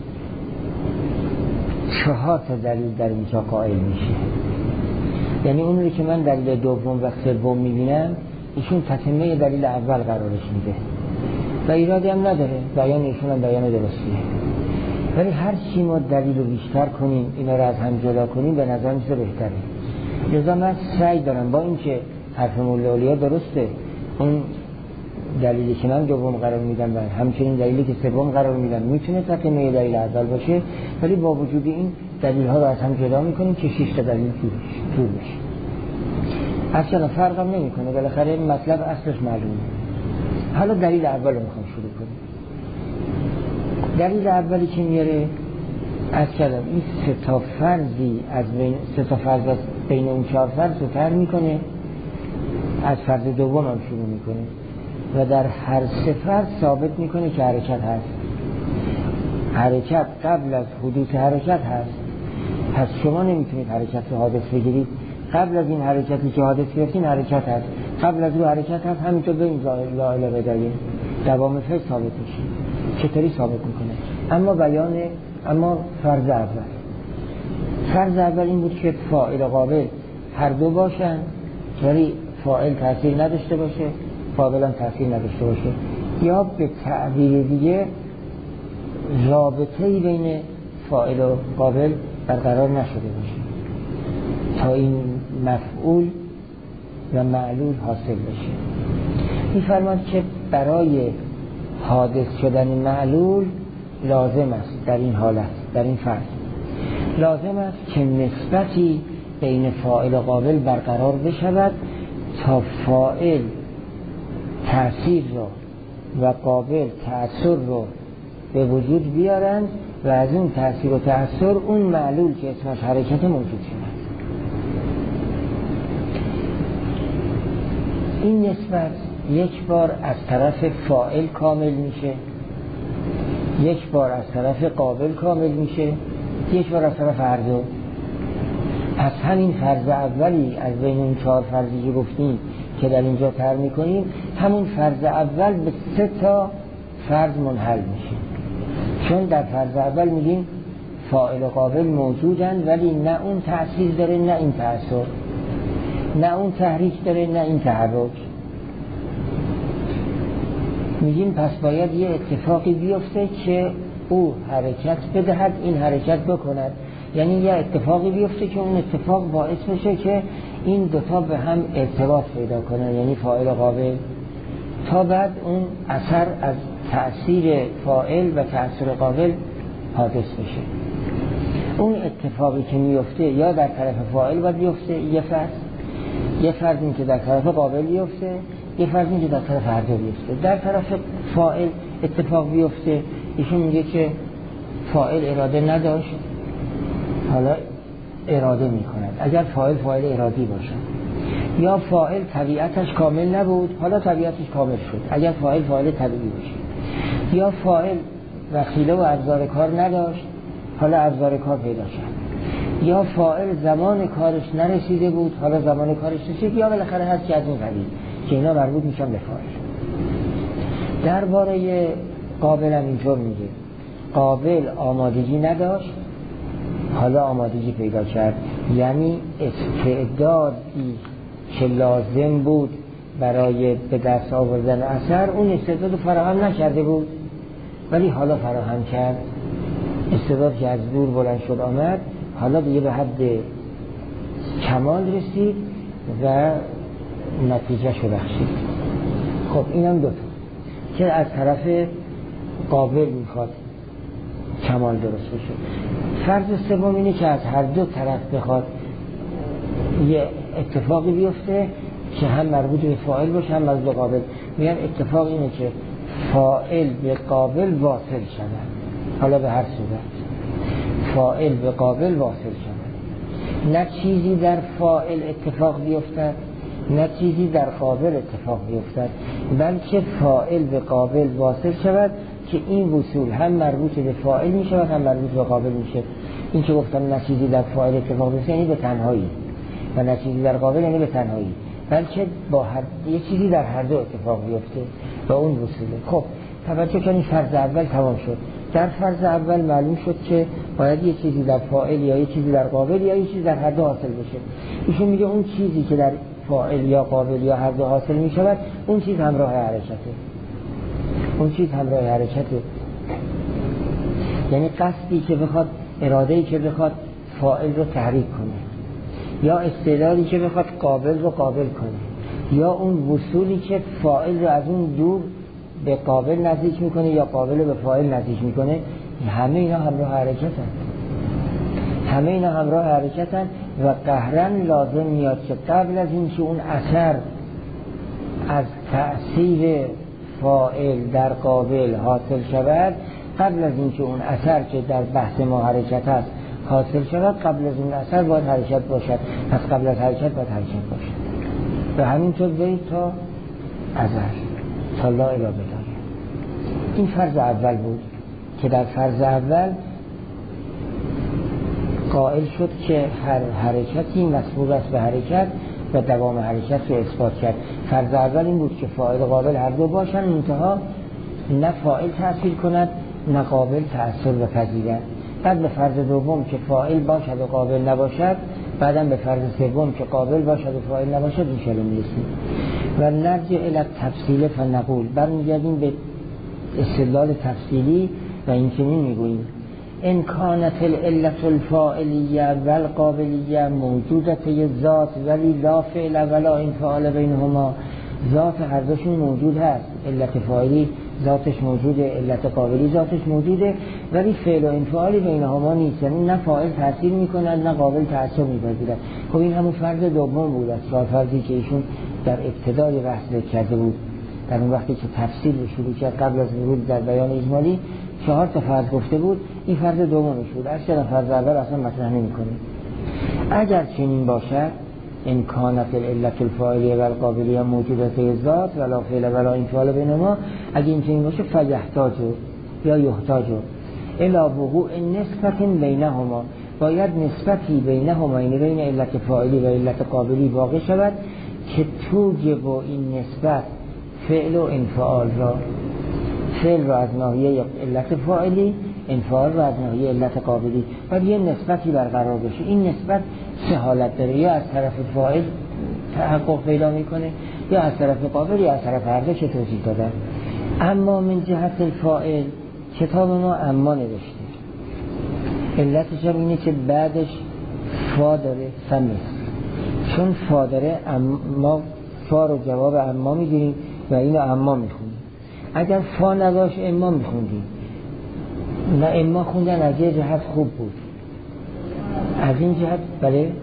4 تا دلیل در اینجا قائل میشه. یعنی اون رو که من دلیل دوم و سوم میبینم، ایشون تتمه دلیل اول قرارش میده و ایرادی هم نداره، بیان ایشون هم بیان درستیه. ولی هر چی ما دلیل رو بیشتر کنیم، اینا رو از هم جدا کنیم، به نظر میشه بهتره. لذا من سعی دارم با اینکه حرف مولا اولیا درسته، اون دلیلی که من دوم قرار میدم و همچنین دلیلی که سوم قرار میدم میتونه تقییمه دلیل اول باشه، ولی با وجود این دلیل ها رو از هم جدا میکنیم که 6 تا دلیل جور بشه. اصلا فرق هم نمیکنه، بالاخره این مطلب اصلش معلومه. حالا دلیل اول رو میخوام شروع کنیم. دلیل اولی که میاره از کلام این 3 تا فرضی از بین 3 تا فرض از بین اون 4 فرض رو تر میکنه، از فرض دوم هم شروع میکنه و در هر 3 فرض ثابت میکنه که حرکت هست. حرکت قبل از حدوث حرکت هست. پس شما نمیتونید حرکت رو حادث بگیرید. قبل از این حرکتی که حادث گرفتین حرکت هست، قبل از اون حرکت هست، همینطور به این لا اله بدایه دوام فعل ثابت میشه. چطوری ثابت میکنه؟ اما فرض اول این بود که فاعل و قابل هر دو باشن، ولی فاعل تأثیر نداشته باشه، قابل هم تأثیر نداشته باشه، یا به تعبیر دیگه رابطه‌ای بین فاعل و قابل برقرار نشده باشه تا این مفعول و معلول حاصل بشه. می‌فرماید که برای حادث شدن معلول لازم است در این حالت، در این فرض لازم است که نسبتی بین فاعل و قابل برقرار بشود تا فاعل تأثیر رو و قابل تأثیر رو به وجود بیارن و از اون تأثیر و تأثیر اون معلول که اسمش حرکت موجود شود. این نسبت یک بار از طرف فاعل کامل میشه، یک بار از طرف قابل کامل میشه، یک بار از طرف هر دو. پس همین فرض اولی از بین این 4 فرضی که گفتیم که در اینجا تر میکنیم، همون فرض اول به 3 تا فرض منحل میشه. چون در فرض اول میگیم فاعل و قابل موجودن، ولی نه اون تأثیر داره نه این تأثیر، نه اون تحریک داره نه این تحرک. میگیم پس باید یه اتفاقی بیفته که او حرکت بدهد، این حرکت بکند. یعنی یه اتفاقی بیفته که اون اتفاق باعث بشه که این دوتا به هم ارتباط پیدا کنن، یعنی فاعل و قابل، تا بعد اون اثر از تأثیر فاعل و تأثیر قابل حادث بشه. اون اتفاقی که میفته یا در طرف فاعل باید بیفته، یه فرض این که در طرف قابل بیفته، یه فرض این که در طرف هر دو بیفته. در طرف فاعل اتفاق بیفته، ایشون میگه که فاعل اراده نداشت، حالا اراده میکند. اگر فاعل ارادی باشه، یا فاعل طبیعتش کامل نبود، حالا طبیعتش کامل شد اگر فاعل طبیعی باشه، یا فاعل وسیله و ابزار کار نداشت، حالا ابزار کار پیدا شد، یا فاعل زمان کارش نرسیده بود، حالا زمان کارش رسید، یا بالاخره هست که از این قبیل که اینا مربوط میشن به فاعل. درباره قابل هم اینطور میگه، قابل آمادگی نداشت، حالا آمادگی پیدا کرد، یعنی استعدادی که لازم بود برای به دست آوردن اثر، اون استعداد فراهم نکرده بود ولی حالا فراهم کرد. استعداد که از دور بلند شد آمد، حالا دیگه به حد کمال رسید و نتیجه شو بخشید. خب اینم دوتا که از طرف قابل میخواد کمال درست بشه. فرض سوم اینه که از هر دو طرف بخواد یه اتفاقی بیفته که هم مربوط به فاعل باشه هم مربوط به قابل. میگن اتفاق اینه که فاعل به قابل واصل شدن، حالا به هر صورت فاعل به قابل واصل شدن، نه چیزی در فاعل اتفاق بیفتد نه چیزی در قابل اتفاق بیفتد، بلکه فاعل به قابل واصل شود که این وصول هم مربوط به فاعل می شود هم مربوط به قابل می شود. این که گفتم نه چیزی در فاعل اتفاق بیفته یعنی به تنهایی، و نه چیزی در قابل یعنی به تنهایی، بلکه با یه چیزی در هر دو اتفاق بیفته و اون وصوله. خب توجه کنید، فرض اول تمام شد. در فرض اول معلوم شد که باید یه چیزی در فاعل یا یه چیزی در قابل یا یه چیزی در هر دو حاصل بشه. ایشون میگه اون چیزی که در فاعل یا قابل یا هر دو حاصل می شود، اون چیز همراه حرکته. اون چیز همراه حرکته، یعنی قصدی که بخواد، اراده‌ای که بخواد فاعل رو تحریک کنه، یا استعدادی که بخواد قابل رو قابل کنه، یا اون وصولی که فاعل رو از اون دور به قابل نزدیک میکنه یا قابل رو به فاعل نزدیک میکنه، همه اینا همراه حرکتن و قهرن لازم میاد که قبل از این که اون اثر از تأثیر فاعل در قابل حاصل شود، قبل از این که اون اثر که در بحث ما حرکت است حاصل شود، قبل از اون اثر باید حرکت باشد، پس قبل از حرکت باید حرکت باشد و همینطور برید تا ازل، تا لا اله الا الله. این فرض اول بود که در فرض اول قائل شد که هر حرکتی مسبوق است به حرکت و دوام حرکت رو اثبات کرد. فرض اول این بود که فاعل قابل هر دو باشن، منتها نه فاعل تأثیر کند نه قابل تأثیر بپذیرد. بعد به فرض دوم که فاعل باشد و قابل نباشد، بعدم به فرض سوم که قابل باشد و فاعل نباشد ان شاءالله میرسیم. و نرجع الی التفصیل فنقول، برمیگردیم به استدلال تفصیلی و این چنین میگوییم ان کانت العلة الفاعلیه و القابلیه موجودته ذات ولی لا فعل ولا انفعال بینهما. ذات هر دوشون موجود هست، علت فاعلی ذاتش موجوده، علت قابلی ذاتش موجوده، ولی فعل و انفعالی بینهما نیست، یعنی نه فاعل تاثیر میکنند نه قابل تأثیر میپذیرد. خب این همون فرض دوم بود از چهار فرضی که ایشون در ابتدای بحث کرده بود. در اون وقتی که تفصیل رو شروع کرد قبل از ورود در بیان اجمالی 4 تا فرض گفته بود، این فرض دومش بود. اصلا فرض اول اصلا مطرح نمی‌کنه. اگر چنین باشد ان کانت العلة الفاعلیه و القابلیه موجودته ذات ولا فعل ولا انفعال بینهما، اگه این چنین باشه فیحتاج یا یحتاج الی وقوع نسبت بینهما، باید نسبتی بینهما، یعنی بین علت فاعلی و علت قابلی واقع شود که توجب این نسبت فعل و انفعال را، فعل را از ناحیه علت فاعلی، انفعال را از ناحیه علت قابلی، و یه نسبتی برقرار بشه. این نسبت سه حالت داره، یا از طرف فاعل تحقق پیدا میکنه یا از طرف قابل یا از طرف هر دو که توضیح دادن. اما من جهت الفاعل کتاب ما اما نوشته، علتش هم اینه که بعدش فا داره، فمست، چون فا داره اما فا رو جواب اما میگیریم و اینو اما میخونیم. اگر فا نداشت اما میخوندیم، نه اما خوندن از یه جهت خوب بود، از این جهت بله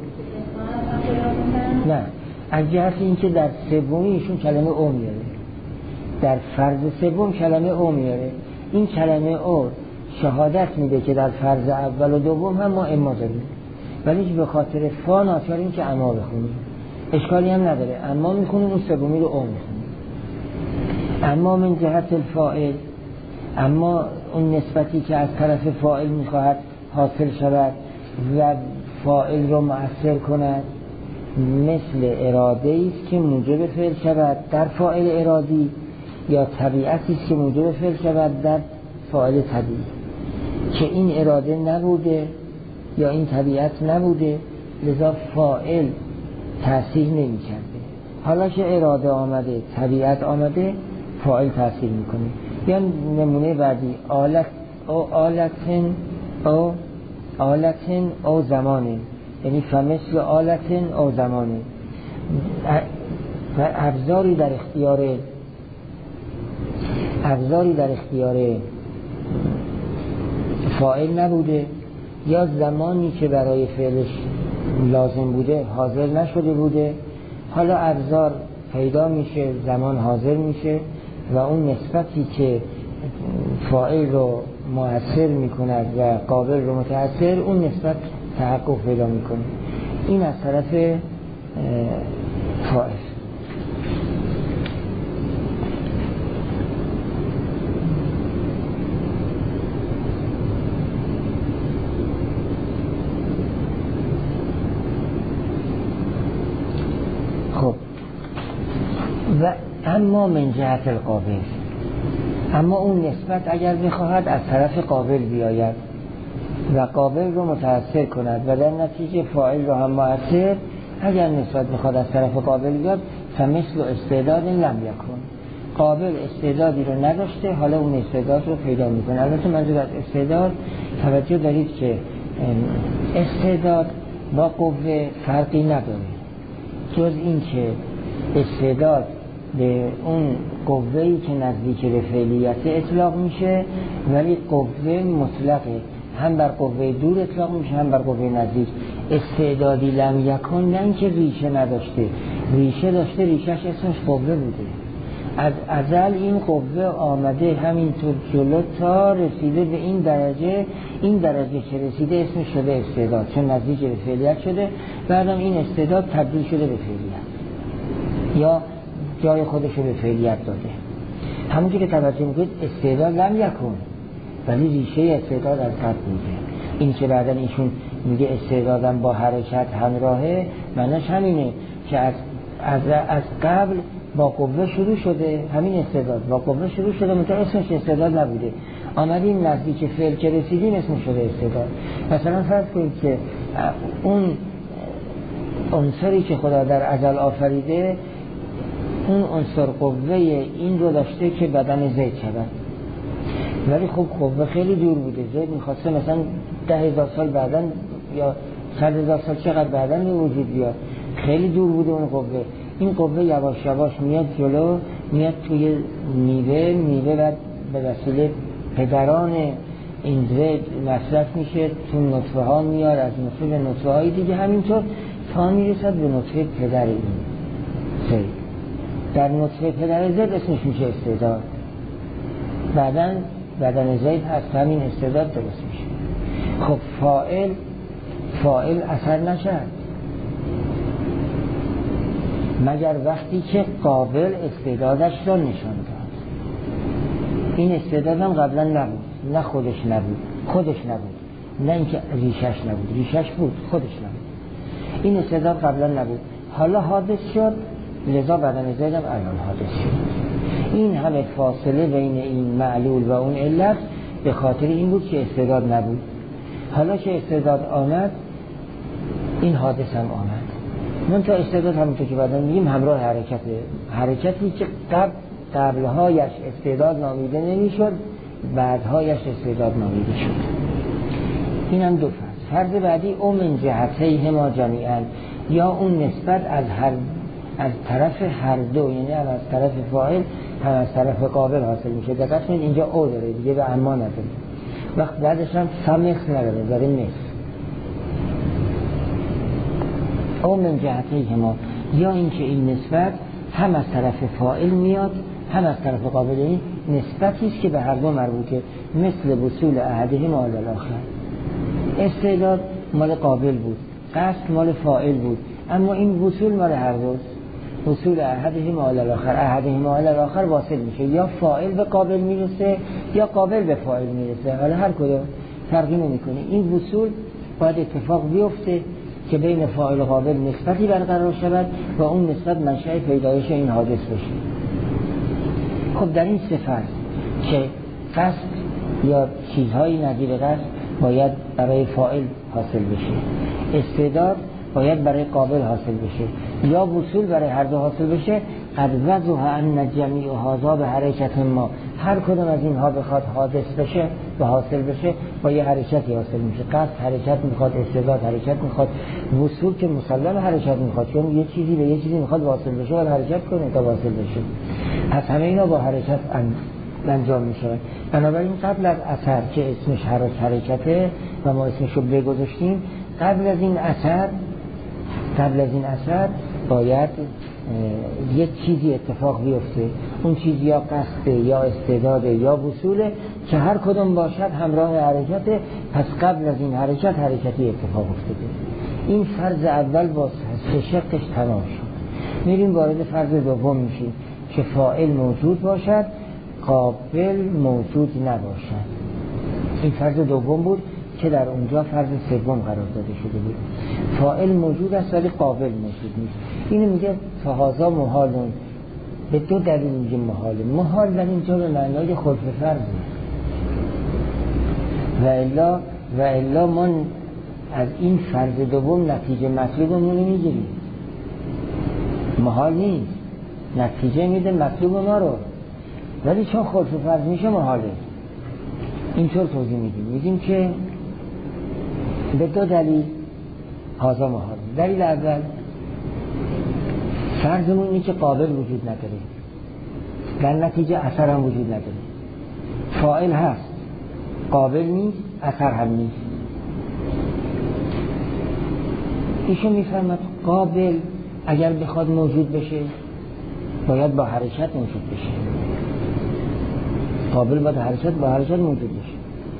نه، از جهت این که در سومیشون کلمه او میاره، در فرض سوم کلمه او میاره. این کلمه او شهادت میده که در فرض اول و دوم هم ما اما داریم، ولی به خاطر فا ناچاریم که اما بخونیم. اشکالی هم نداره، اما میخونیم اون سومی رو او میخونیم. اما من جهت الفاعل، اما اون نسبتی که از طرف فاعل میخواهد حاصل شود و فاعل رو مؤثر کند، مثل اراده است که موجب فعل شود در فاعل ارادی، یا طبیعتی است که موجب فعل شود در فاعل طبیعی، که این اراده نبوده یا این طبیعت نبوده، لذا فاعل تأثیر نمی کرده. حالا که اراده آمده، طبیعت آمده، فاعل تأثیر میکنه. یا نمونه بعدی آلتن او زمانه، یعنی فمثل آلتن او زمانه، و ابزاری در اختیار فاعل نبوده، یا زمانی که برای فعلش لازم بوده حاضر نشده بوده، حالا ابزار پیدا میشه، زمان حاضر میشه و اون نسبتی که فاعل رو مؤثر میکند و قابل رو متأثر، اون نسبت تحقق پیدا میکنه. این از طرف فاعل. خب و اما من جهت القابل، اما اون نسبت اگر بخواهد از طرف قابل بیاید و قابل رو متأثر کند و در نتیجه فاعل رو هم مؤثر، اگر نسبت بخواد از طرف قابل بیاد، فمثل استعداد لم یکن، قابل استعدادی رو نداشته، حالا اون استعداد رو پیدا میکنه. البته منظور از استعداد، توجه دارید که استعداد با قوه فرقی نداره، جز این که استعداد به اون قوه‌ای که نزدیک به فعلیت اطلاق میشه، ولی قوه مطلقه، هم بر قوه دور اطلاق میشه هم بر قوه نزدیک. استعدادی لم یکن، نه اینکه ریشه نداشته، ریشه داشته، ریشهش اسمش قوه بوده. از ازل این قوه آمده همینطور جلو تا رسیده به این درجه که رسیده اسمش شده استعداد، چون نزدیک به فعلیت شده. بعدم این استعداد تبدیل شده به فعلیت یا جای خودش رو به فعلیت داده. همونجور که توجه میکنید استعداد لم یکن، ولی ریشه استعداد از قبل بوده. این که بعدن ایشون میگه استعدادم با حرکت همراهه، معنیش همینه که از قبل با قوه شروع شده، همین استعداد با قوه شروع شده، منتها اسمش استعداد نبوده. آمدیم نزدیک فعل که رسیدیم اسمش شده استعداد. مثلا فرض کنید که اون عنصری که خدا در ازل آفریده، اون عنصر قوه این رو داشته که بدن زید شود، ولی خب قوه خیلی دور بوده. زید میخواسته مثلا 10,000 سال بعدن یا 100,000 سال چقدر بعدن به وجود بیاد، خیلی دور بوده اون قوه. این قوه یواش یواش میاد جلو، میاد توی میوه بعد به وسیله پدران این زید مصرف میشه، تو نطفه ها میاد، از نطفه به نطفه های دیگه همینطور تا میرسد به نطفه پدر این زید. در نطفه پدر زید اسمش میشه استعداد. بعدن بدن زید هست، همین استعداد درست میشه. خب فاعل اثر نشد مگر وقتی که قابل استعدادش را نشان داد. این استعداد هم قبلا نبود، نه خودش نبود، نه اینکه ریشش نبود، ریشش بود، خودش نبود. این استعداد قبلا نبود، حالا حادث شد، لذا بدن زید هم الان حادث شد. این همه فاصله بین این معلول و اون علت به خاطر این بود که استعداد نبود. حالا که استعداد آمد، این حادث هم آمد. منتها استعداد همونطور که بعدا میگیم همراه حرکتی که قبلهایش استعداد نامیده نمیشد، بعدهایش استعداد نامیده شد. این هم دو فرض بعدی او من جهتیه ما جمیعا، یا اون نسبت از طرف هر دو، یعنی هم از طرف فاعل هم از طرف قابل حاصل میشه. دقیقا اینجا او داره دیگه به اما نداره، وقت بعدش هم سمخ نداره، داره نصف. او من جهتیه ما، یا اینکه این نسبت هم از طرف فاعل میاد هم از طرف قابل، این نسبتی است که به هر دو مربوطه، مثل وصول احدهم الی الاخر. استعداد مال قابل بود، قصد مال فاعل بود، اما این وصول مال هر دوست. وصول احدهم الی الاخر، احدهم الی الاخر واصل میشه، یا فاعل به قابل میرسه یا قابل به فاعل میرسه، حالا هر کدوم فرقی نمیکنه. این وصول باید اتفاق بیفته که بین فاعل و قابل نسبتی برقرار شود و اون نسبت منشأ پیدایش این حادث بشه. خب در این صفت که قصد یا چیزهای نظیر قصد باید برای فاعل حاصل بشه، استعداد باید برای قابل حاصل بشه، یا وصول برای هر دو حاصل بشه. قد وضح ان جمیع هذا به حرکت ما، هر کدوم از اینها بخواد حادث بشه و حاصل بشه با یه حرکتی حاصل میشه. قصد حرکت میخواد، استعداد حرکت میخواد، وصول که مسلم حرکت میخواد، چون یه چیزی به یه چیزی میخواد واصل بشه و حرکت کنه تا واصل بشه. پس همه اینا با حرکت انجام میشه. بنابراین قبل از اثر که اسمش حرکته و ما اسمش رو بگذاشتیم، قبل از این اثر باید یک چیزی اتفاق بیفته. اون چیز یا قصده یا استعداده یا وصوله که هر کدوم باشد همراه حرکته. پس قبل از این حرکتی اتفاق افتاده. این فرض اول با سه شقش تمام شد. میریم وارد فرض دوم میشیم که فاعل موجود باشد، قابل موجود نباشد. این فرض دوم بود که در اونجا فرض سوم قرار داده شده بود. فاعل موجود است ولی قابل موجود نیست. اینو میگه فهذا محالون. به دو دلیل میگه محال در اینجا به معنای خلف فرض و الا ما از این فرض دوم نتیجه مطلوبمون رو میگیریم. محال نیست، نتیجه میده مطلوب ما رو، ولی چون خلف فرض میشه محاله. اینطور توضیح میدیم که به دو دلیل هذا محال. دلیل اول فرضمون اینه که قابل وجود نداره، در نتیجه اثر هم وجود نداره. فاعل هست، قابل نیست، اثر هم نیست. ایشون میفرماد قابل اگر بخواد موجود بشه باید با حرکت موجود بشه. قابل با حرکت موجود بشه.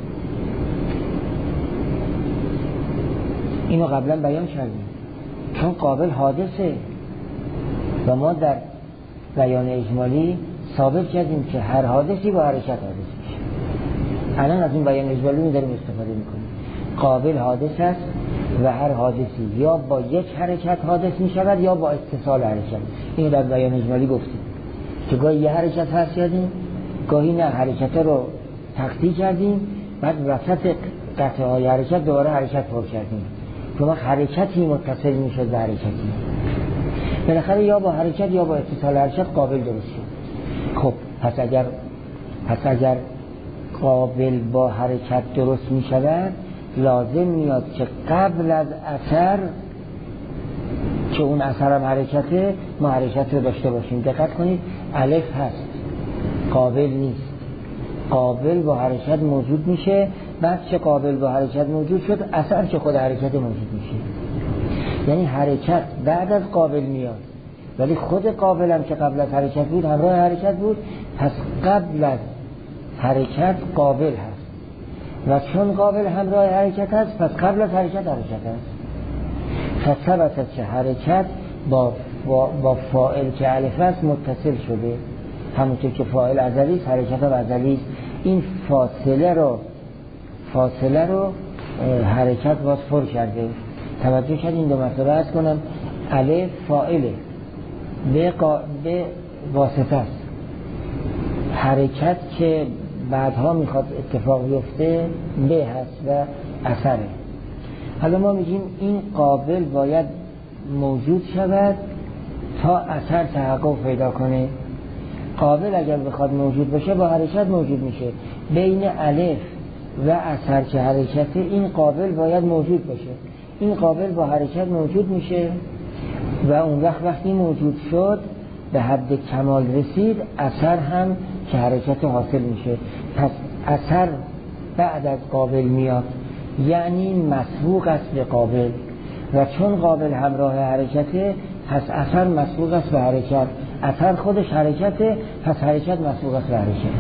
اینو قبلا بیان کردیم، چون قابل حادثه و ما در بیان اجمالی ثابت کردیم که هر حادثی با حرکت حادث میشه. الان از این بیان اجمالی داریم استفاده میکنیم. قابل حادث است و هر حادثی یا با یک حرکت حادث میشود یا با اتصال حرکت. اینو در بیان اجمالی گفتیم که گاهی یه حرکت هست کردیم، گاهی نه، حرکت رو تقطیع کردیم، بعد وسط قطعه های حرکت دوباره حرکت پر کردیم، چون حرکتی متصل میشد به حرکتی. بالاخره یا با حرکت یا با اتصال حرکت قابل درست شد. خب پس اگر قابل با حرکت درست میشود، لازم میاد که قبل از اثر که اون اثر هم حرکته، ما حرکت رو داشته باشیم. دقت کنید الف هست، قابل نیست. قابل با حرکت موجود میشه، بعد که قابل با حرکت موجود شد، اثر که خود حرکت موجود میشه. یعنی حرکت بعد از قابل میاد، ولی خود قابل هم که قبل از حرکت بود همراه حرکت بود، پس قبل از حرکت قابل هست و چون قابل همراه حرکت هست پس قبل از حرکت هست. فثبت که حرکت با فاعل که الف است متصل شده، همونطور که فاعل ازلی است حرکت هم ازلی است. این فاصله رو حرکت باز پر کرده. توجه کرد این دو مرتبه از کنم، الف فاعله، به واسطه است. حرکت که بعدها میخواد اتفاق بیفته به هست و اثره. حالا ما میگیم این قابل باید موجود شود تا اثر تحقق پیدا کنه. قابل اگر بخواد موجود بشه با حرکت موجود میشه. بین الف و اثر که حرکته این قابل باید موجود بشه. این قابل با حرکت موجود میشه و اون وقتی موجود شد به حد کمال رسید، اثر هم که حرکت حاصل میشه. پس اثر بعد از قابل میاد، یعنی مسبوق است به قابل و چون قابل همراه حرکته پس اثر مسبوق است به حرکت. اثر خودش حرکته، پس حرکت مسبوق است به حرکت.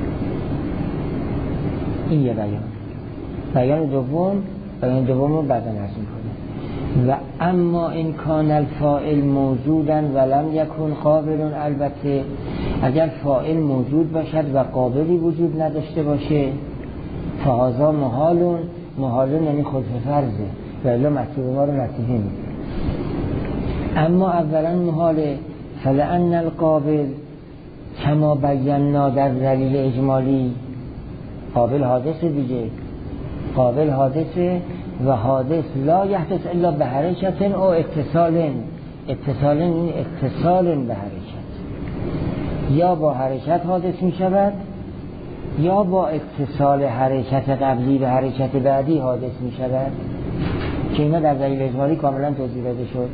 این یه بیان دوم رو بعدا عرض میکنه. و اما این کان الفاعل موجودا ولم یکن قابل، البته اگر فاعل موجود باشد و قابلی وجود نداشته باشه، فهذا محالون یعنی خلف فرضه و الا مطلوب ما رو نتیجه میده. اما اولا محاله، فلان القابل کما بینا در دلیل اجمالی، قابل حادثه دیگه، قابل حادثه و حادث لا یحدث الا به حرکت او اتصال این اتصال به حرکت، یا با حرکت حادث می شود یا با اتصال حرکت قبلی به حرکت بعدی حادث می شود که اینا در دلیل اجمالی کاملا توضیح داده شد.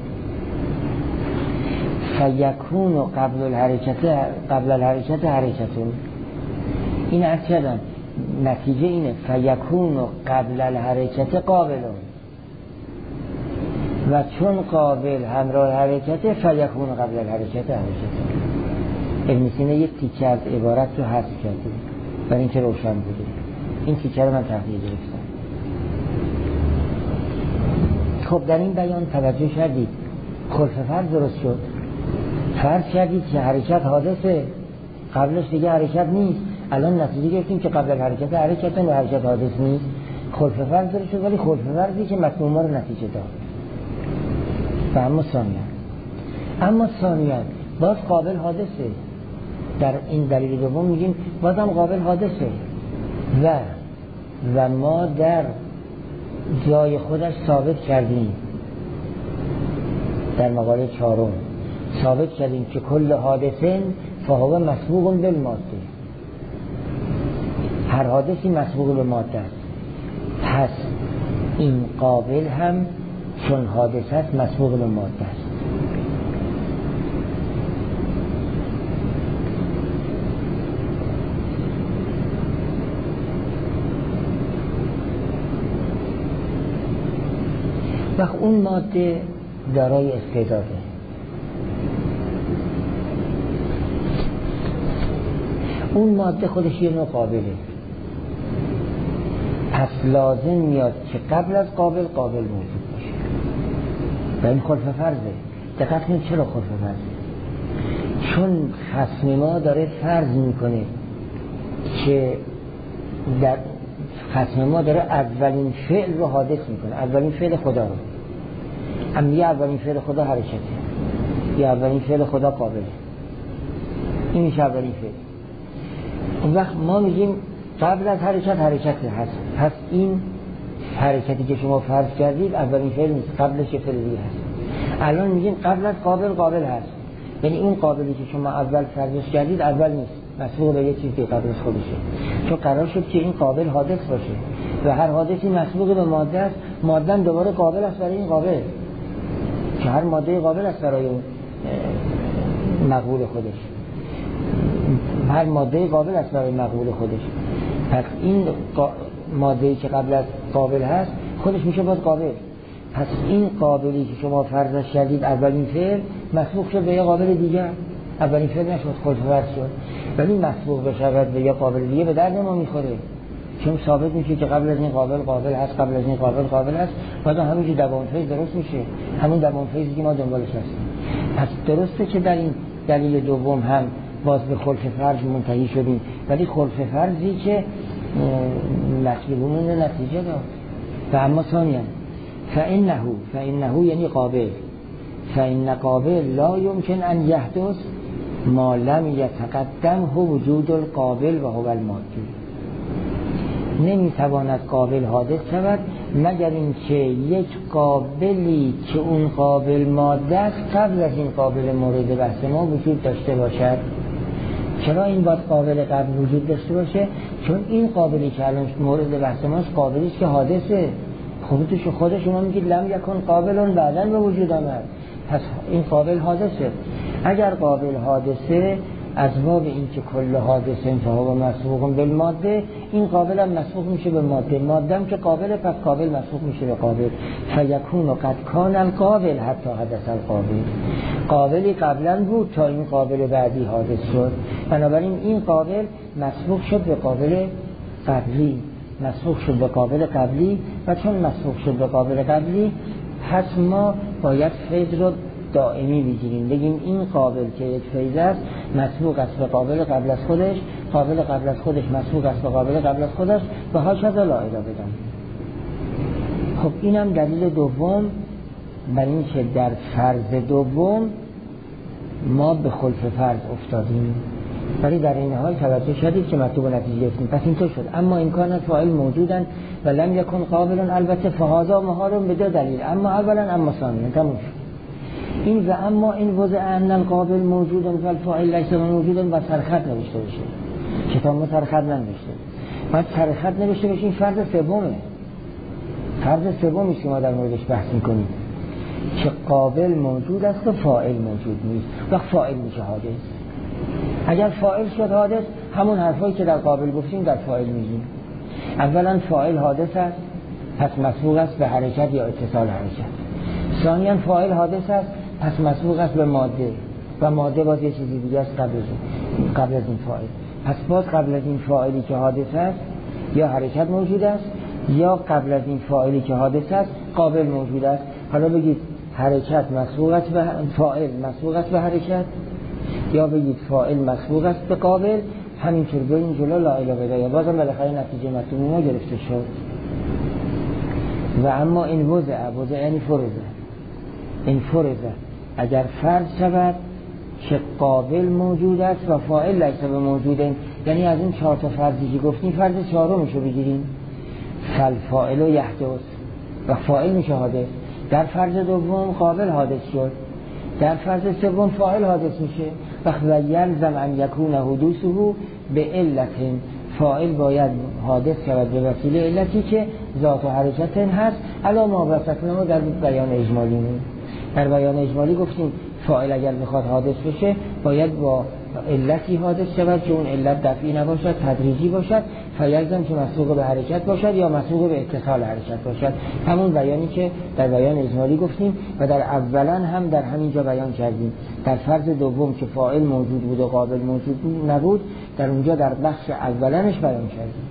فیکون قبل الحرکت حرکتون، این عرض کردم نتیجه اینه، فیکون قبل الحرکت قابلون و چون قابل همراه حرکت فیکون قبل الحرکت حرکتون. ابن سینا یک تیکه از عبارت رو حذف کرده برای اینکه روشن بوده. این تیکه رو من تحقیق گرفتم. خب در این بیان توجه کردید خلف فرض درست شد. فرض کردید که حرکت حادثه، قبلش دیگه حرکت نیست. الان نتیجه گرفتیم که قبل حرکت و حرکت حادث نیست. خلف فرض درست شد، ولی خلف فرضی که مطلوب ما رو نتیجه داد. و اما ثانیاً باز قابل حادثه. در این دلیل دوم میگیم بازم قابل حادثه و ما در جای خودش ثابت کردیم، در مقاله 4 ثابت کردیم که کل حادثه فهو مسبوق بالماده، هر حادثی مسبوق به ماده است. پس این قابل هم چون حادثه است مسبوق به ماده است. وقت اون ماده دارای استعداده، اون ماده خودش یه نوع قابله، پس لازم میاد که قبل از قابل موجود باشه و این خلف فرضه. دقت کنید چرا خلف فرضه؟ چون خصم ما داره فرض میکنه که در خصم ما داره اولین فعل رو حادث میکنه، اولین فعل خدا رو. اما اولین فعل خدا حرکته، یا اولین فعل خدا قابله، این میشه اولین فعل. اون وقت ما میگیم قبل از حرکت هست، پس این حرکتی که شما فرض کردید اولین فعل نیست، قبلش یه فعل دیگه هست. الان میگیم قبل از قابل هست، یعنی اون قابلی که شما اول فرضش کردید اول نیست، مسبوق به یه چیزی قبل از خودشه. چون قرار شد که این قابل حادث باشه و هر حادثی مسبوق به ماده است، ماده دوباره قابل است برای این قابل، که هر ماده قابل است برای اون مقبول خودش، هر ماده قابل است برای مقبول خودش. پس این ماده‌ای که قبل از قابل هست خودش میشه باز قابل. پس این قابلی که شما فرضش کردید اولین فعل مسبوق شد به یه قابل دیگر، اولین فعل نشد، خلف فرض شد. ولی مسبوق بشود به یه قابل دیگه به درد ما میخوره، چون ثابت میشه که قبل از این قابل هست، قبل از این قابل هست، بعد همینجوری دوام فیض درست میشه، همون دوام فیضی که ما دنبالش هستیم. پس درسته که در این دلیل دوم هم باز به خلف فرض منتهی شدیم، ولی خلف فرضی که مطلوبون نتیجه داد. و اما ثانیاً فإنه یعنی قابل، فإن قابل لا يمكن ان يحدث ما لم يتقدمه وجود القابل و هو الماده. نمیتواند قابل حادث شود مگر اینکه یک قابلی که اون قابل ماده است قبل از این قابل مورد بحث ما وجود داشته باشد. چرا این باید قابل قبل وجود داشته باشه؟ چون این قابلی که الان مورد بحث ماست قابلی است که حادثه. خود شما میگید لم یکن قابلون بعداً به وجود آمد، پس این قابل حادثه. اگر قابل حادثه از باب این که کل حادثه فهو مسبوق بالماده، این قابل هم مسبوق میشه به ماده هم که قابل، پس قابل مسبوق میشه به قابل. فیکون قد کان القابل حتی حدث القابل، قابلی قبلا بود تا این قابل بعدی حادث شد. بنابراین این قابل مسبوق شد به قابل قبلی، و چون مسبوق شد به قابل قبلی، پس ما باید فیض رو دائمی بگیریم، بگیم این قابل که یک فیض است مسبوق است به قابل قبل از خودش، قابل قبل از خودش مسبوق است به قابل قبل از خودش و هاکذا لا اله بدم. خب اینم دلیل دوم بر این که در فرض دوم ما به خلف فرض افتادیم، ولی در این حال توجه شدید که مطلوب نتیجه گرفتیم. پس اینطور شد اما امکان فاعل موجودن و لم یکن قابلن، البته فهذا محال به دو دلیل، اما اولا اما ثانیا تموم شد. این و اما این وضع ان القابل موجودن و الفاعل لیس موجودن و سرخط نوشته بشه، کتاب ما سرخط ننوشته، باید سرخط نوشته بشه. این فرض سومه، فرض سومی که ما در موردش بحث میکنیم که قابل موجود است و فاعل موجود نیست. وقت فاعل میشه حادث، اگر فاعل شد حادث، همون حرفایی که در قابل گفتیم در فاعل میگیم. اولا فاعل حادث است، پس مسبوق است به حرکت یا اتصال حرکت. ثانیاً فاعل حادث است، پس مسبوق است به ماده و ماده باز یه چیزی دیگه است قبل از این فاعل. پس باز قبل از این فاعلی که حادث است یا حرکت موجود است، یا قبل از این فاعلی که حادث است قابل موجود است. حالا بگید حرکت مسبوق است به فاعل، مسبوق است به حرکت، یا بگید فاعل مسبوق است به قابل. همینطور بریم جلو لا اله الا الله، بازم بالاخره نتیجه مطلوب ما گرفته شد. و اما این وضع یعنی فرضه اگر فرض شود که قابل موجود است و فاعل لیس موجوده، یعنی از این 4 تا فرضی که گفتیم فرض 4مشو بگیریم، فالفاعل یحدث و فاعل میشه حادث. در فرض دوم قابل حادث شد، در فرض سوم فاعل حادث میشه. وقت و یلزم ان یکون حدوثه به علت، فاعل باید حادث شود به وسیله علتی که ذات و حرکت هست. علاوه ما وصفنا در بیان اجمالی، در بیان اجمالی گفتیم فاعل اگر میخواد حادث بشه باید با علتی حادث شود که اون علت دفعی نباشد، تدریجی باشد، فیلزم که مسبوق به حرکت باشد یا مسبوق به اتصال حرکت باشد. همون بیانی که در بیان اجمالی گفتیم و در اولا هم در همینجا بیان کردیم. در فرض دوم که فاعل موجود بود و قابل موجود نبود، در اونجا در بخش اولانش بیان کردیم.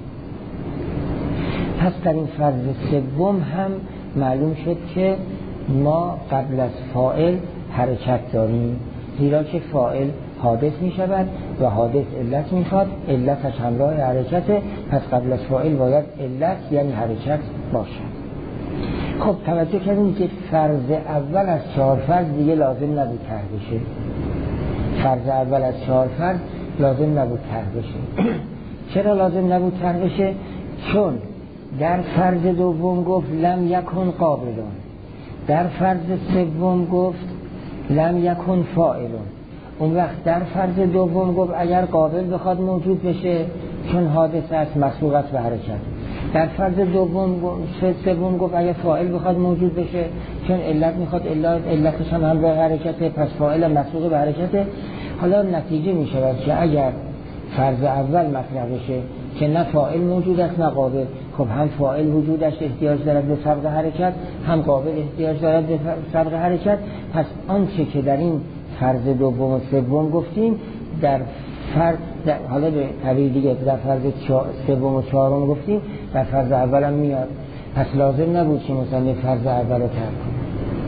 پس در این فرض سوم هم معلوم شد که ما قبل از فاعل حرکت داریم، زیرا که فاعل حادث می شود و حادث علت می خواد، علتش همراه حرکته، پس قبل از فاعل باید علت یعنی حرکت باشد. خب توجه کردیم که فرض اول از 4 فرض دیگه لازم نبود طرح بشه. فرض اول از 4 فرض لازم نبود طرح بشه. چرا لازم نبود طرح بشه؟ چون در فرض دوم گفت لم یکن قابلون، در فرض سوم گفت لم یکن فاعلون. اون وقت در فرض دوم گفت اگر قابل بخواد موجود بشه چون حادث است مسبوق است به حرکت. در فرض سوم گفت اگر فاعل بخواد موجود بشه چون علت میخواد، علتش هم همراه حرکته، پس فاعل مسبوق به حرکته. حالا نتیجه میشود که اگر فرض اول مطرح بشه که نه فاعل موجود است نه قابل، خب هم فاعل وجودش احتیاج دارد به سبق حرکت، هم قابل احتیاج دارد به سبق حرکت. پس آنچه که در این فرض دوم و سوم گفتیم در حالا به تعبیر دیگه در فرض سوم و چهارم گفتیم در فرض اول هم میاد. پس لازم نبود که مثلا فرض اول رو ترک کنیم.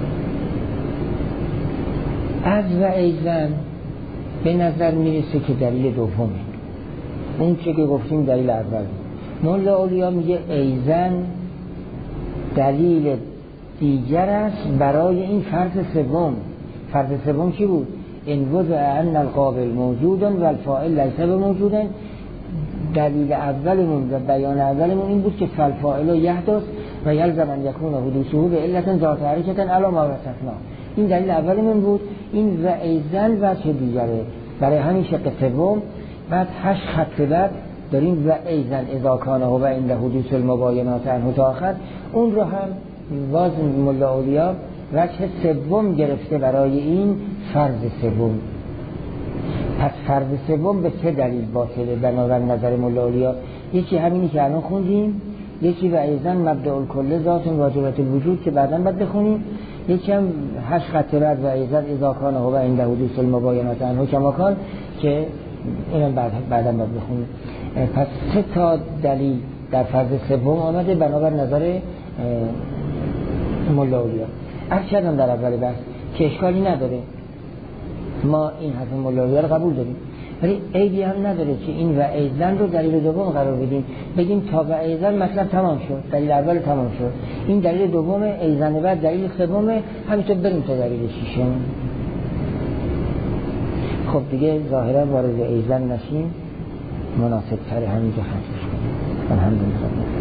از و ایزن به نظر میرسه که دلیل دومه، اون چه که گفتیم دلیل اول. مولا اولیا میگه ایزن دلیل دیگر است برای این فرض سوم. فرض سوم چی بود؟ ان وضع ان القابل موجودن و الفاعل لیس بموجودن. دلیل اولمون و بیان اولمون این بود که فالفاعل یحدث و یلزم ان یکون حدوثه به علت ذات حرکت علی ما وصفنا. این دلیل اولمون بود. این و ایزن وجه دیگره برای همین شق سوم. بعد 8 خط بعد داریم و ایزن اذا کان هو عند حدوث المباینات عنه تا آخر. اون رو هم باز ملا اولیا وجه سوم گرفته برای این فرض سوم. پس فرض سوم به 3 دلیل باطله بنابر نظر ملا اولیا. یکی همینی که الان خوندیم، یکی و ایزن مبدأ الکل ذات واجبات الوجود که بعداً باید بخونیم، یکی هم 8 خط بعد و ایزن اذا کان هو عند حدوث المباینات عنه کما کان که اینم بعداً باید بخونیم. پس 3 تا دلیل در فرض سوم آمده بنابر نظر ملا اولیا. عرض کردم در اول بحث که اشکالی نداره، ما این حرف ملا اولیا رو قبول داریم، ولی عیبی هم نداره که این و ایزن رو دلیل دوم قرار بدیم، بگیم تا و ایزن مطلب تمام شد، دلیل اول تمام شد، این دلیل دوم، ایزن بعد دلیل سومه، همینطور بریم تا دلیل ششم. خب دیگه ظاهرا وارد ایزن نشیم، مناسب تر همینجا ختمش کنیم. الحمدلله.